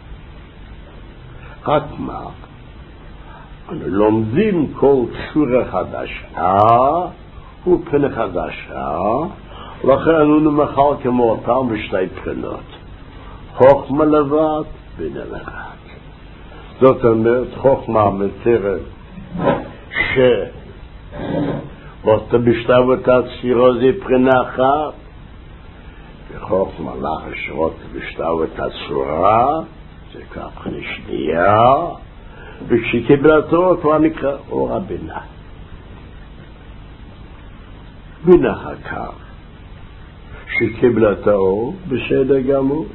A: רק מה? אנו לומדים כל צורה חדשה ובחינה חדשה, לכן אנו מחל כמו אותם בשתי בחינות. חוכמה לבד, בינה לבד. זאת אומרת, חוכמה מתארת ואתה בשלב את הצורה זה בחינה אחת, וחוכמה לאחר שאתה בשלב את הצורה זה כבר בחינה שנייה, וכשקיבלתו כבר נקרא אור הבינה. בינה אחר שקיבלתו בסדר גמור,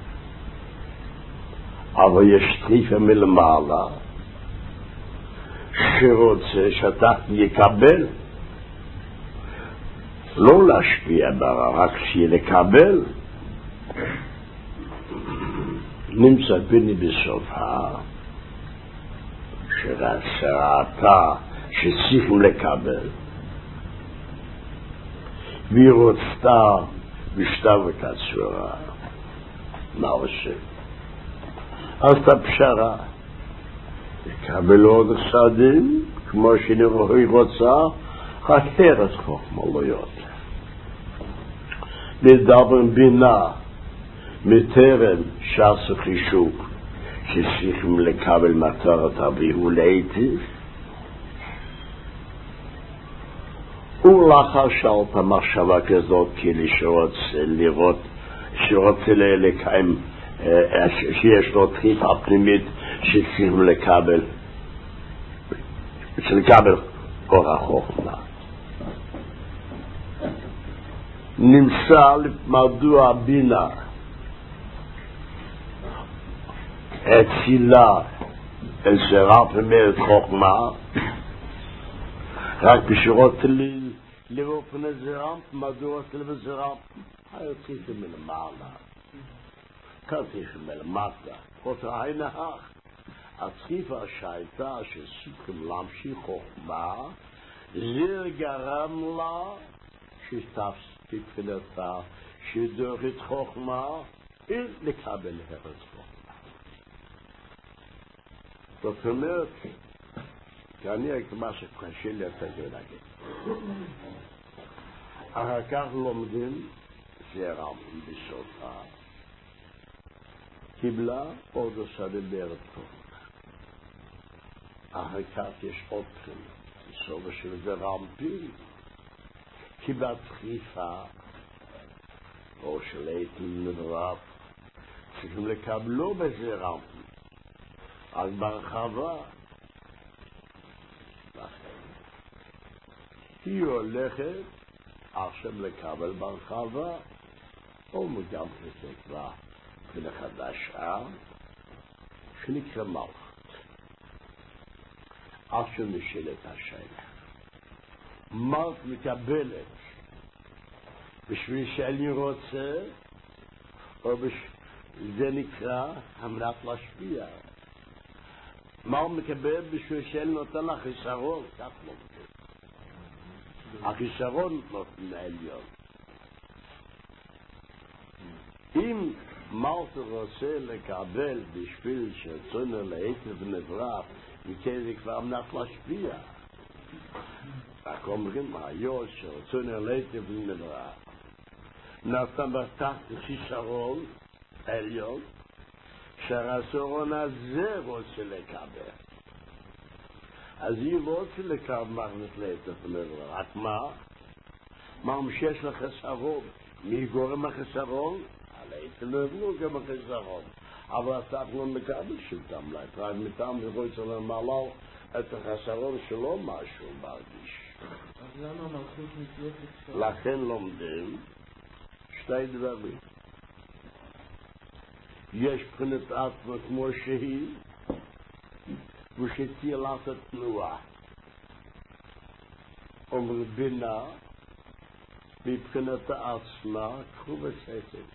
A: אבל יש טריפה מלמעלה שרוצה שאתה יקבל, לא להשפיע בה, רק שיהיה לקבל. נמצא ביני בסופה שרצתה שצריכים לקבל, והיא רצתה בשלב את הצורה. מה עושה? אז את הפשרה לקבל עוד צעדים כמו שהיא רוצה, אחרת חוכמה לא יותר. נדבר בינה מטרם שעשה חישוק שצריכים לקבל מטרת אביהו לעתיך, ולאחר שאלת מחשבה כזאת, כאילו שרוצה לקיים, שיש לו דחיפה פנימית שצריכים לקבל אור החוכמה. נמצא מדוע בינה אצילה זרע פנימית חוכמה רק בשירות לראות פני זרע, מדוע תלווה זרע היוצאים מלמעלה כרטיסים מלמטה אותה הינך הדחיפה שהייתה שצריכים להמשיך חוכמה זה גרם לה שתפקדתה שדורכת חוכמה לקבל הרס חוכמה. זאת אומרת, כנראה מה שקשה לי אתה זה להגיד. אחר כך לומדים זרם בסופה, קיבלה עוד עושה לברת חוכמה. אחר כך יש עוד בחינה, בסופה של זרם פיל. כי בדחיפה או של איתן נברב צריכים לקבלו בזרם אז ברחבה היא הולכת עכשיו לקבל ברחבה או גם כזה כבר חדשה שנקרא מלכות עכשיו נשאלת השאלה מלכות מקבלת בשביל שאני רוצה או זה נקרא המנת להשפיע מה הוא מקבל בשביל שאני נותן לה חיסרון כך לא מקבל החיסרון נותן העליון אם מלכות רוצה לקבל בשביל שרצונו להיטיב ונברא מכן זה כבר המנת להשפיע רק אומרים היום שרצונו להיטיב ונברא נתן בתחת חיסרון עליון שהחיסרון הזה רוצה לקבל אז היא רוצה לקבל מכנת להיטיב ונברא רק מה שיש לחיסרון מי גורם החיסרון? להיטיב ונברא גם החיסרון אבל אתה לא מקבל שום רק מטעם ורוצה למעלה את החסרון שלו משהו מרגיש.
D: אז למה מלכות מתייחסת?
A: לכן לומדים שתי דברים. יש בחינת עצמה כמו שהיא ושתהיה לעשות תנועה. אומר בינה מבחינת עצמה קחו וסתת.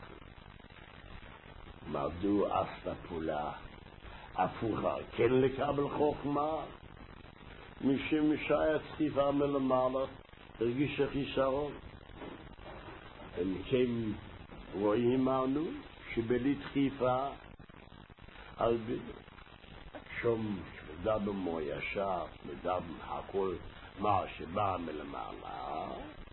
A: מדוע עשתה פעולה הפוכה, כן לקבל חוכמה משעה דחיפה מלמעלה הרגיש החיסרון הם כן רואים אנו שבלי דחיפה על שום מדבר מו ישר מדבר הכל מה שבא מלמעלה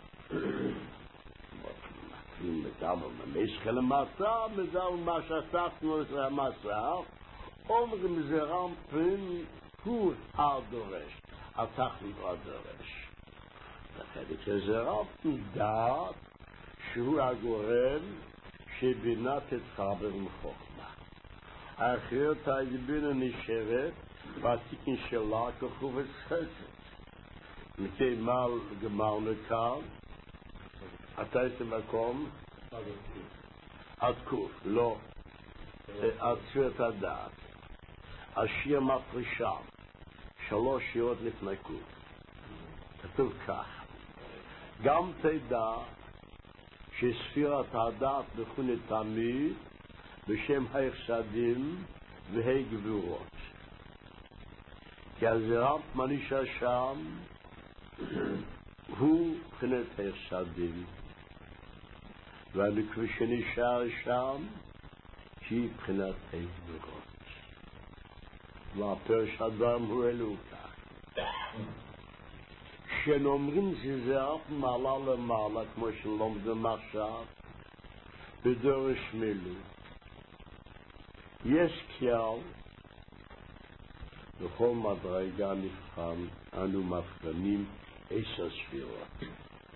A: מדבר ממשך למטה מדבר מה שעשתנו למטה אומרים זרם פן הוא הדורש התכלית הדורש לחלק הזרם דעת שהוא הגורם שבינה תתחבר מחוכמה אחרת היבינה נשארת והתיקן שלה כחובץ חסד מכי מה גמרנו כאן אתה איזה מקום עד קוף לא עד צורת הדעת השיר מפרישה 3 שעות לפני קוף כתוב כך גם תדע שספירת הדעת מכונה תמיד בשם ההחסדים והגבורות כי הזרם מנישה שם הוא מבחינת ההחסדים והנקווה שנשאר שם היא מבחינת ההגבורות והפרש אדם הוא אלו כך כשנאמרים שזה אף מעלה למעלה כמו שלומדים עכשיו בדורש מילוי יש כלל בכל מדרגה נבחן, אנו מבחינים 10 ספירות.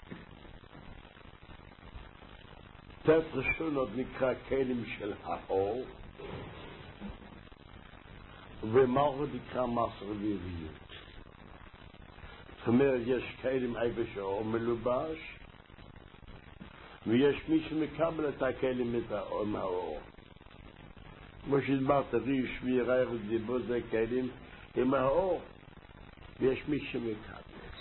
A: תת ראשון עוד נקרא כלים של האור, ומלכות נקרא מסר ואביות. זאת אומרת, יש כלים איפה שהאור מלובש, ויש מי שמקבל את הכלים מהאור. כמו שהסברת, ריש וירח ודיבור זה כלים עם האור, ויש מי שמקבל.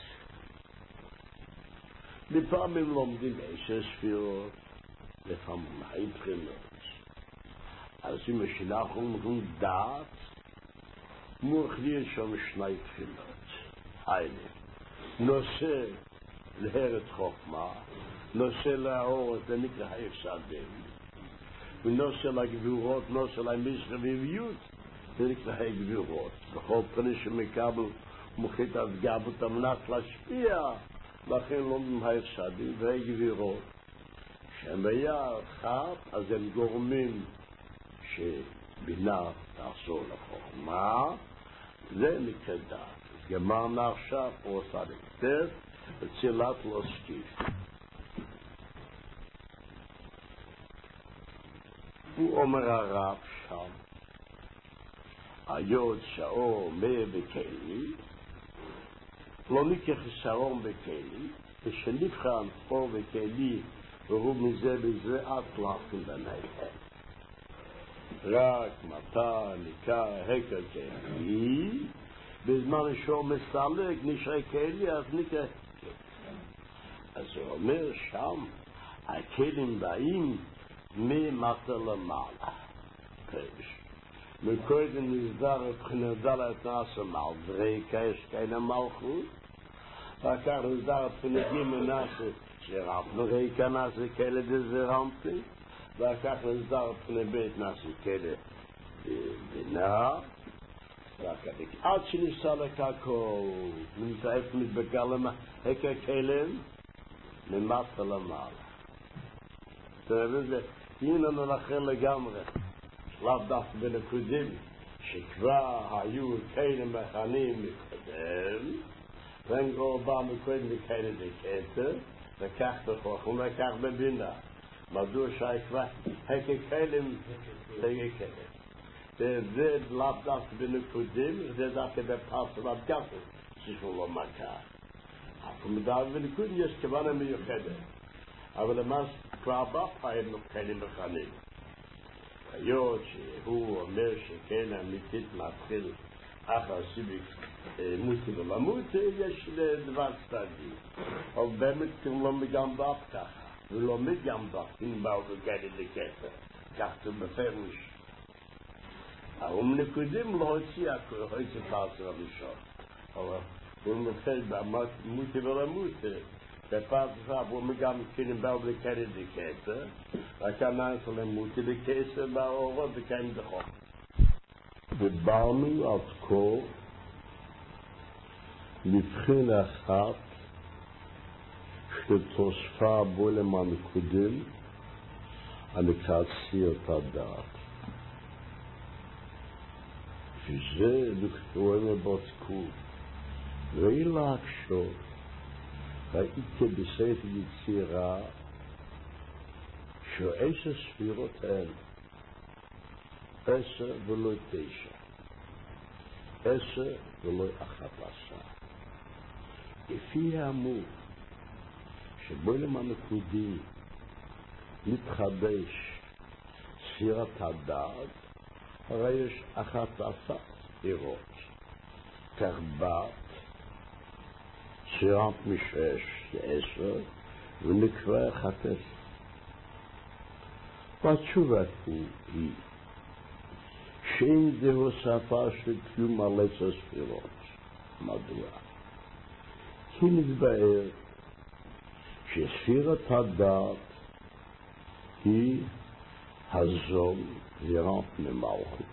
A: לפעמים לומדים 10 ספירות, לפעמים 2 בחינות. אז אם אנחנו אומרים דעת, מוכנים שם 2 בחינות. היינו, נושא להרת חוכמה, נושא לאור, זה נקרא היפסדים, ונושא לגבירות, נושא למסר ואביות, זה נקרא הגבירות. בכל פני שמקבל מוחית הדגבות המנת להשפיע, לכן לומדים היפסדים והגבירות. שהם ביחד אחת, אז הם גורמים שבינה תעשור לחוכמה, זה נקרא דעת. גמרנו עכשיו, הוא עושה לכתב, וצילת לא סקיף. הוא אומר הרב שם, היוד שאור מאיר בכלי, לא ניקח שערום בכלי, ושנבחן אור בכלי, והוא מזה בזה את להפכים ביניהם. רק מתי ניקח הקר כלי, בזמן שהוא מסלק נשאר כלי, אז ניקח כלי. אז הוא אומר שם, הכלים באים ממטה למעלה. מקודם נסדר מבחינת דלת נעשה מעבריקה, יש כאלה מלכות, וכך נסדר מבחינת גימל נעשה שרפנו ריקה נעשה כאלה דזרמתי, וכך נסדר מבחינת בית נעשה כאלה בינה, עד שנסלק הכל, נמצא איפה מתבקע הקר כלים ממטה למעלה. הנה נלחם לגמרי, לאו דווקא בנקודים שכבר היו כאלה מכנים מקודם, והם כבר בא מקודם מכאלה דקטר, וכך בחוכמה וכך בבינה. מדוע שהכבר הכלים זה כאלה. וזה לאו דווקא בנקודים, זה דווקא בפרסם הדגפת, ששמו לא מכה. אבל מדבר בנקודים יש כוונה מיוחדת. אבל למעשה כבר בפעם כאלה מכנים. היות שהוא אומר שכן אמיתית מתחיל אחר סיביק מותי ולמותי, יש דבר צדדי. אבל באמת הוא לא מגמבב ככה, הוא לא מגמבב אם באו וכאלה לכתר, כך זה בפירוש. אבל נקודים לא הוציא הכל, הוציא פרסם הראשון. אבל הוא מפל במותי ולמותי, בפרט אחד הוא גם כן באו לכאלה דקטר, וכאן נעשה למותי דקטר באורות וכאן דחוק. דיברנו עד כה לבחין אחת שתוספה בו למנקודים הנקראת סיירת הדעת. וזה לכתוב לבדקו, ואי להקשות, ראיתי בספר יצירה ש10 ספירות הן 10 ולא 9, 10 ולא 11. לפי האמור שבו למנקודים מתחדש ספירת הדעת, הרי יש 11 ספירות. כך בת ספירת מ6 ל10 ונקרא 11. והתשובה היא שאין זה הוספה של כלום על 10 ספירות. מדוע? כי נתבהר שספירת הדעת היא הזון זרם ממלכות.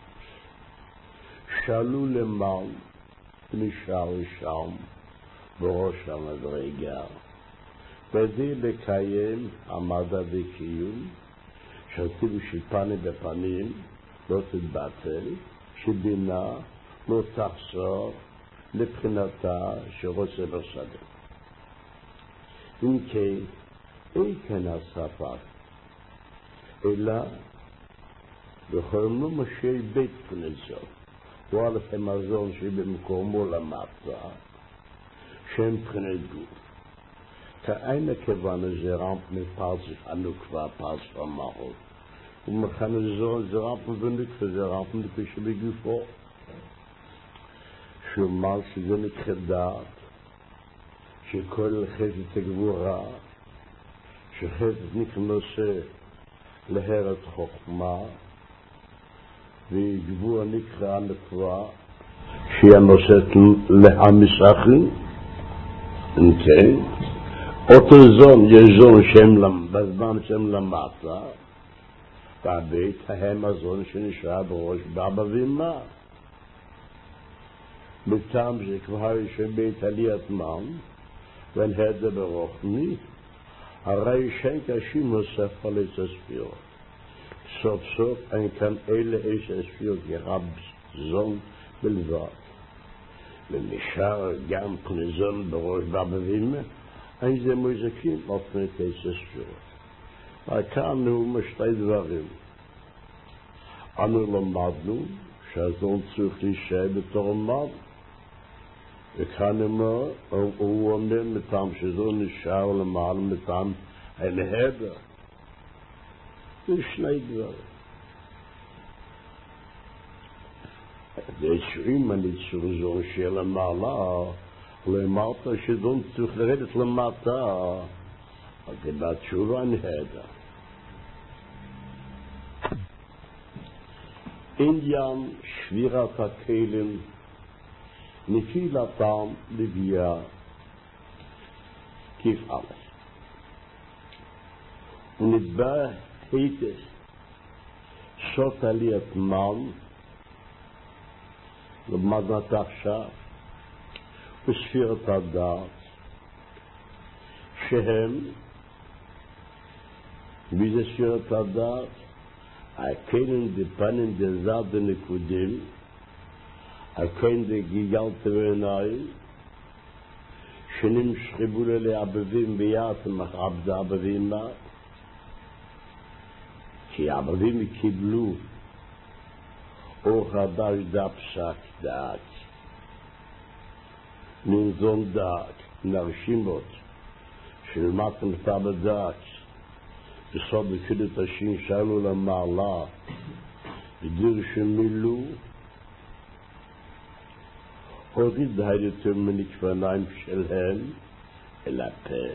A: שאלו למעל ונשאר שם בראש המדרגה, כדי לקיים עמדה וקיום, שתיב שפני בפנים לא תתבטל, שבינה לא תחזור לבחינתה שרוצה בסדר. אם כן, אין כאן הספק, אלא בכל ממשי בית כנסו, הוא על המזון שבמקומו למטה, שם בחינת גוף. כאין הכוונה זה רמפ מפרצף הנוקבה, פרצף המרות. ומכאן זה רמפ ונקבה, זה רמפ נקבה שבגופו. שאומר שזה נקחה דעת, שכל חסד הגבורה, שחסד נקנוסה להרת חוכמה, וגבורה נקחה נקבה, שהיא נושאת להמסכים, כן? אותו זון, יש זון בזמן שם למטה, והבית ההם הזון שנשאר בראש באבא ואמא. בטעם זה כבר שבית עליית מן, ואין הדה ברוחני, הרי שאין קשים נוסף על עץ הספירות. סוף סוף אין כאן אלה עץ הספירות ירב זון בלבד. ונשאר גם פני זון בראש באבא ואמא, אין זה מוזקים על פני עץ הספירות. וכאן הוא משתי דברים. אנו למדנו שהזון צריך להישאר בתור מן. וכאן הוא אומר מטעם שזו נשאר למעלה מטעם ההדר. זה שני דברים. אם אני צריך זו נשאר למעלה, למטה שזו צריך לרדת למטה, אז זה בתשובה ההדר. עניין שבירת הכלים נפילתם לביאה כיף א' ונתבע היטס שוט עליית מן למדנת עכשיו וספירת הדעת שהם וזה ספירת הדעת הכלים דפנים דזד דנקודים הכן דגיגלת ועיניים שנמשכבו לעבדים ביאתם עבד עבדים מה כי עבדים קיבלו אור חדש דפסק דעת ננזון דעת נרשימות שלמתם טבע דעת בסוד בקדת השין שאלו למעלה ודיר שמילו הוריד היותר מנקפניים שלהם אל הפה.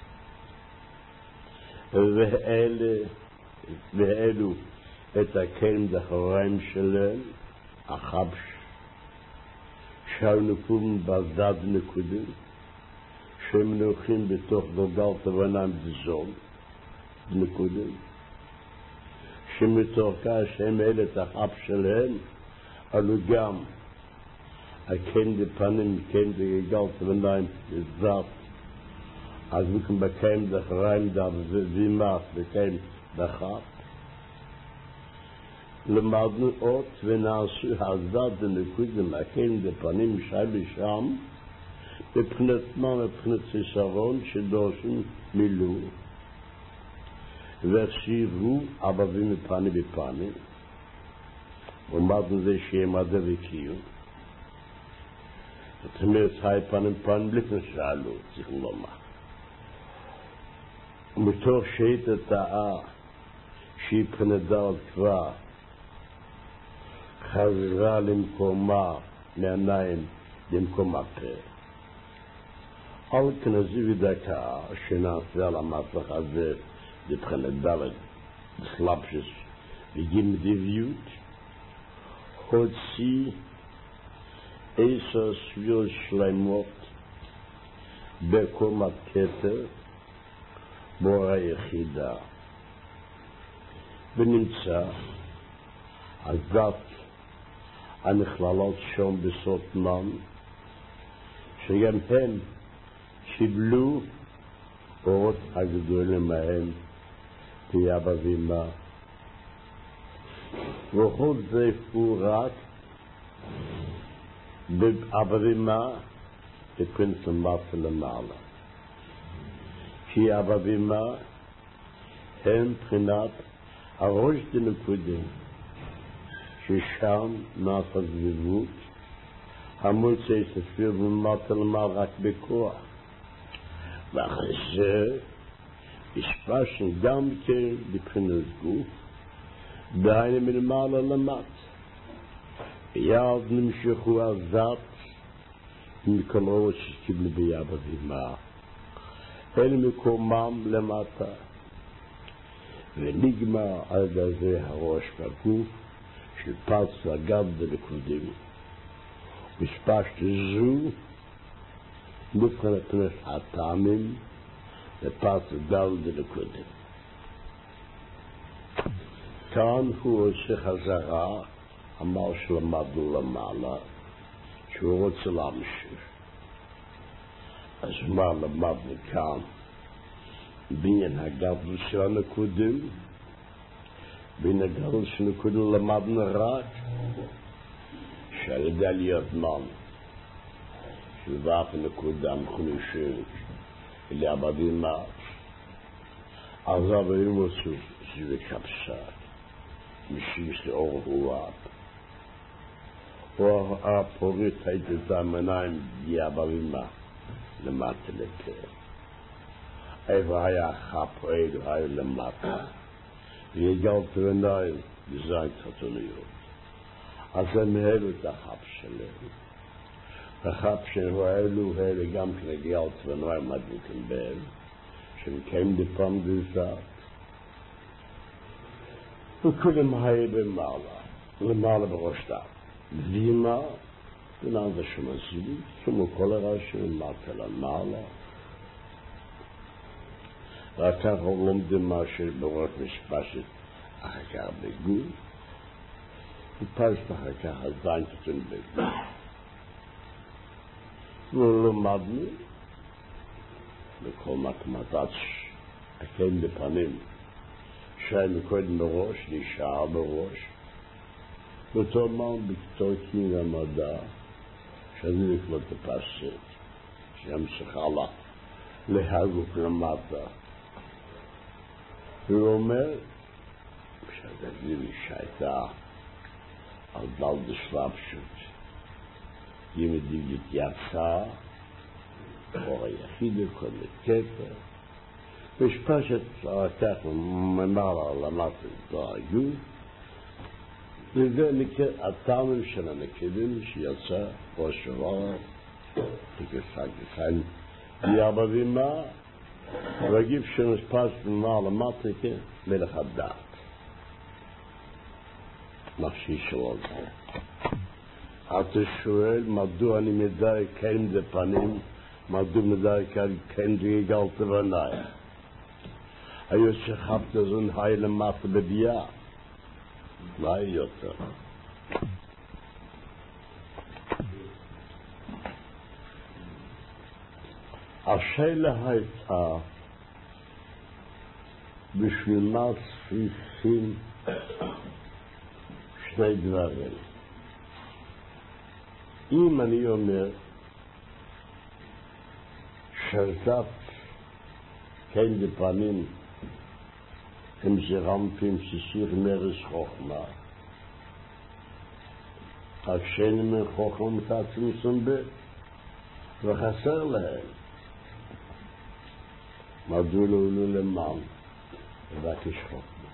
A: והעלו את הכלים דחריים שלהם, החבש, שהנקודים בזד נקודים, שהם נוחים בתוך דרגל תבניים בזון, נקודים, שמתוכה שהם העלו את החבש שלהם, עלו גם הכן דפנים, כן דגלת וניים בזאת, אז מכן בקיים דחריים דזימח בקיים דחת. למדנו עוד ונעשו הזד דנקודים, הכן דפנים שי בשם, בבחינת מה? מבחינת סיסרון שדורשים מילוא, והציבו עבבים מפני בפני, למדנו זה שיהיה מדע וקיום. זאת אומרת, היי פנים לפני שאלו, צריך לומר. מתוך שאת התאה שהיא פנדה על כבר, חזרה למקומה מעיניים למקום אחר. על כנזי ודקה שנעשה על המצלח הזה לבחינת דלת סלאפשס וגיל מדביות, הוציא 10 ספירות שלמות בקומת כתר בורא היחידה ונמצא עזת הנכללות שם בסוטמן שגם הם קיבלו אורות הגדולים מהם תיאבא ואמא וכל זה הוא רק באבבימה בפרינצן מאסה למעלה. כי אבבימה הם בחינת הראש דנקודים, ששם נעשה זביבות, המוצא יספיר במאסה למעלה רק בכוח. ואחרי זה השפשנו גם כן בבחינת גוף, דהיינו מלמעלה למטה. ויד נמשכו עזת מכל ראש שקיבלו באבבימה אל מקומם למטה, ונגמר עד זה הראש בגוף של פס הגב דנקודים. ושפשת זו מבחינת פנס הטעמים לפס הגב דנקודים. כאן הוא עושה חזרה אמר שלמדנו למעלה שהוא רוצה להמשיך. אז מה למדנו כאן? בעניין הגדול של הנקודים, בין הגדול של הנקודים למדנו רק שעל ידי עליית מן של ואף הנקודה המחונישים אלי אבבימה, אז אבבימה עשו סביבי קפסה משיש לאור רוח. או הפורית הייתה את המניים באבבימה למטה לפה. איפה היה חפועד היה למטה, והגלת עיניים בזין חתוניות. אז הם העלו את החפ שלהם. החפ שלהם העלו גם כן הגלת עיניים מדליקים בהם, שהם קיים בפעם גזעת. וכולם היה למעלה בראשתם. וימה, בנעד השמסי, כמו כל הרשם, למטה למעלה. רק כך לומדים מה שבראש משפשת אחר כך בגוף, ופשת אחר כך עדיין קטן בגוף. ולמדנו בכל מתמטת הקיים בפנים, שהיה מקודם בראש, נשאר בראש, ואותו מן בכתור קין המדע, שאני לקלוט הפסת, שימשיך הלאה להגות למטה. הוא אומר שהדגלילי שהייתה על דל דשלבשות, ימדיגית יצא, אור היחיד, כל מקטר, ושפשת לקח ממעלה למטה דרגו, וזה נקרא הטעמים של הנקדים שיצא ראש ורע, תגסה באבבימה, וגיב שנשפש ממעלה למטה מלך הדעת. נפשי שלו זה. אתה שואל מדוע אני מדע כן דפנים, מדוע מדע כן דגלת ועיניי. היו שחפת זון היי למטה בביאה. לא היה יותר. השאלה הייתה בשביל מה צריכים שני דברים. אם אני אומר שרזת כן דפנים הם זרמפים שסיר מרס חוכמה, רק שאין מן חוכמה מתעצים סנבט וחסר להם. מדוע לא עלו למען ורק יש חוכמה.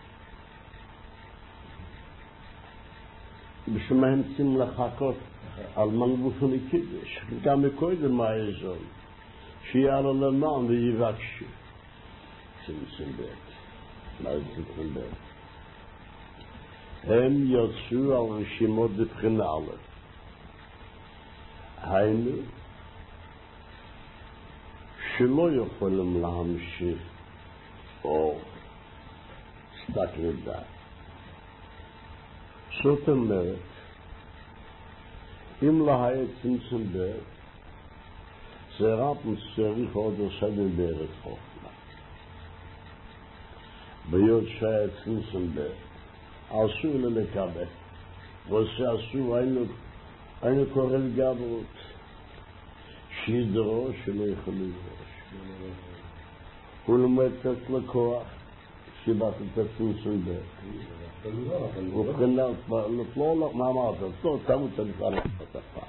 A: בשביל מה הם צריכים לחכות על מלבוס ולקידש, גם מקודם מה יזול, שיעלו למען ויבקשו. סנבט. מה זה סנבט? הם יוצאו על רשימות בבחינה א'. היינו שלא יכולים להמשיך או סתק לדעת. זאת אומרת, אם לא היה צמצום ב' זה רק צריך עוד לסדר בערך חוכמה. ביוד שהיה צמצום ב' אסור ללקבל. וזה אסור היינו אני קורא לגברות, שידרו שלא יכול לדרוש. הוא לומד קצת לכוח, שיבת את הצמצום בית. הוא בחינה, לא לך מה אמרת, לא, תמו תנפל את הפעם.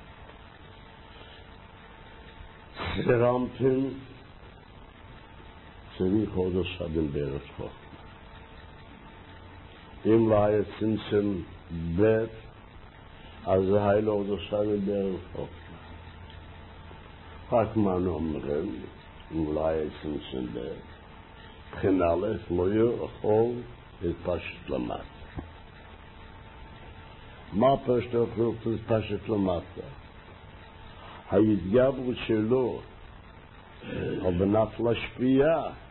A: סרמתם צריך עוד עושים בערך חוכמה. אם לא היה צמצום בית, אז זה היה לו עוד עושים בערך חוכמה. רק מה אומרים, אם לא היה צמצום בית, בחינה א' לא יכול להתפשט למטה. מה פשט יכול להתפשט למטה? ההתגברות שלו על מנת להשפיע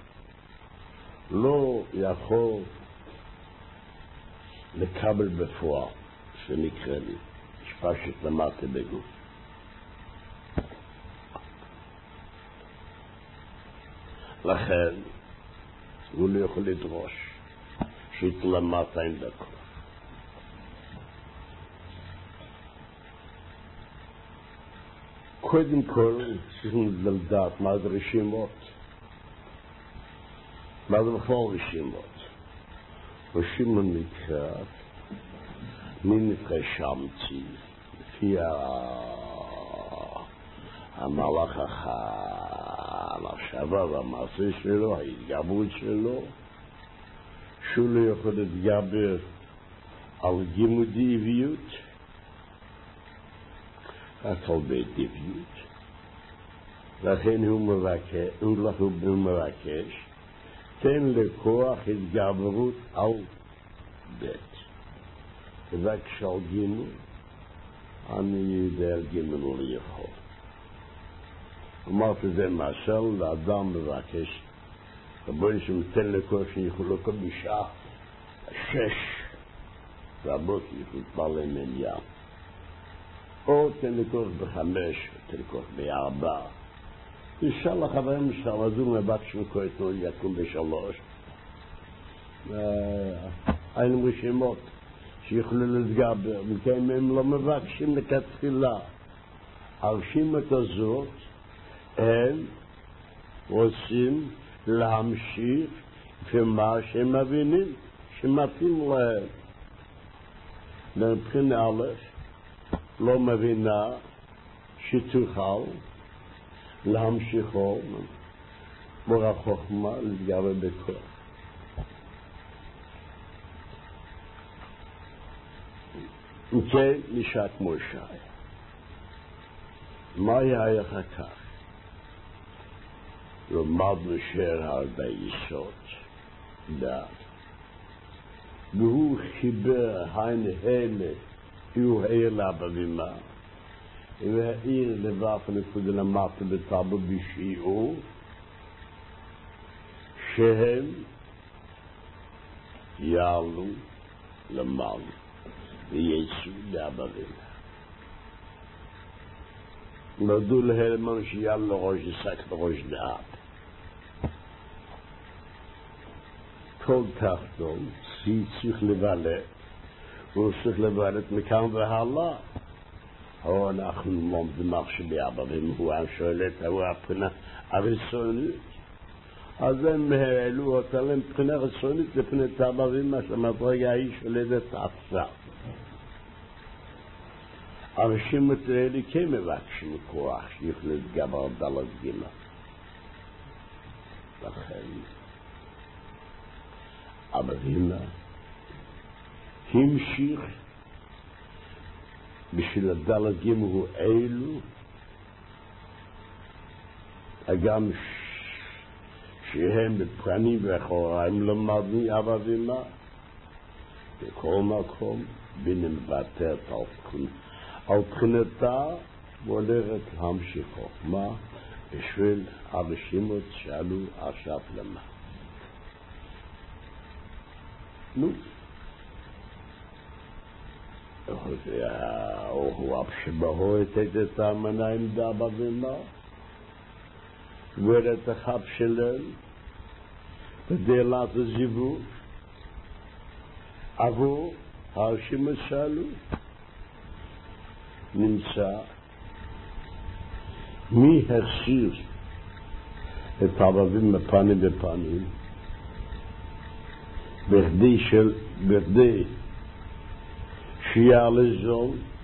A: לא יכול לקבל בפועל, שנקרא לי, שפשט למטה בגוף. לכן הוא לא יכול לדרוש שיתלמטה עם דקות. קודם כל צריכים לדעת מה זה רשימות, מה זה בכלל רשימות. רשימות נקראת מנקרא שמתי לפי המהלך המחשבה והמעשה שלו, ההתגברות שלו, שהוא לא יכול להתגבר על גימודיות, רק על ביתיות. לכן הוא מבקש, תן לכוח התגברות על בית. מבקש על גימוד, אני יודע על גימוד לא יכול. אמרתי זה משל, לאדם מבקש, רבוי שמתן לכוח שיכול לקום בשעה 6 בבוקר, יכול להתפלל מניין. או תן לכוח ב5, תן לכוח ב4. תשאל לחברים שלך, אז הוא מבקש מכוחתו יקום ב3. היינו רשימות שיכולו להתגבר, וכן הם לא מבקשים לכתחילה. הרשימות הזאת, הם רוצים להמשיך במה שהם מבינים, שמתאים להם. מבחינה א', לא מבינה שתוכל להמשיכו ברוך חוכמה להתגבר בכוח. וכן נשאר כמו שהיה. מה היה אחר כך? למדנו הרבה יסוד דעת. והוא חיבר הנה הוא העיר לבבימה, והעיר לבב הנקודה למטה בטאבו בשיעור, שהם יעלו למעלה ויצאו לבבימה. נודעו להלמן שיעלו לראש יסק לראש דעת. כל כך טוב, צריך לבלט, הוא צריך לבלט מכאן והלאה. או אנחנו לומדים מחשבי הבבים, הוא השואלת, הוא הבחינה הרצונית. אז הם העלו אותה להם מבחינה רצונית לפני הבבים, מה שהמדרגה היא שולדת עצה. אנשים האלה כן מבקשים כוח שיכול להתגבר דלת גימה. לכן הבבימה המשיך בשביל הדלת גימה הוא אלו, גם שהם בפרנים ואחוריים למדני הבבימה, בכל מקום בינים מבטרת על בחינתה והולכת להמשיך חוכמה בשביל הרשימות שעלו עכשיו למה. נו, הוא שבהו את המניים דאבה ומה ואת החב שלהם בדלת הזיווג עבור הרשימות שעלו נמצא מי החסיר את הערבים מפנים בפנים בכדי שיעלה זול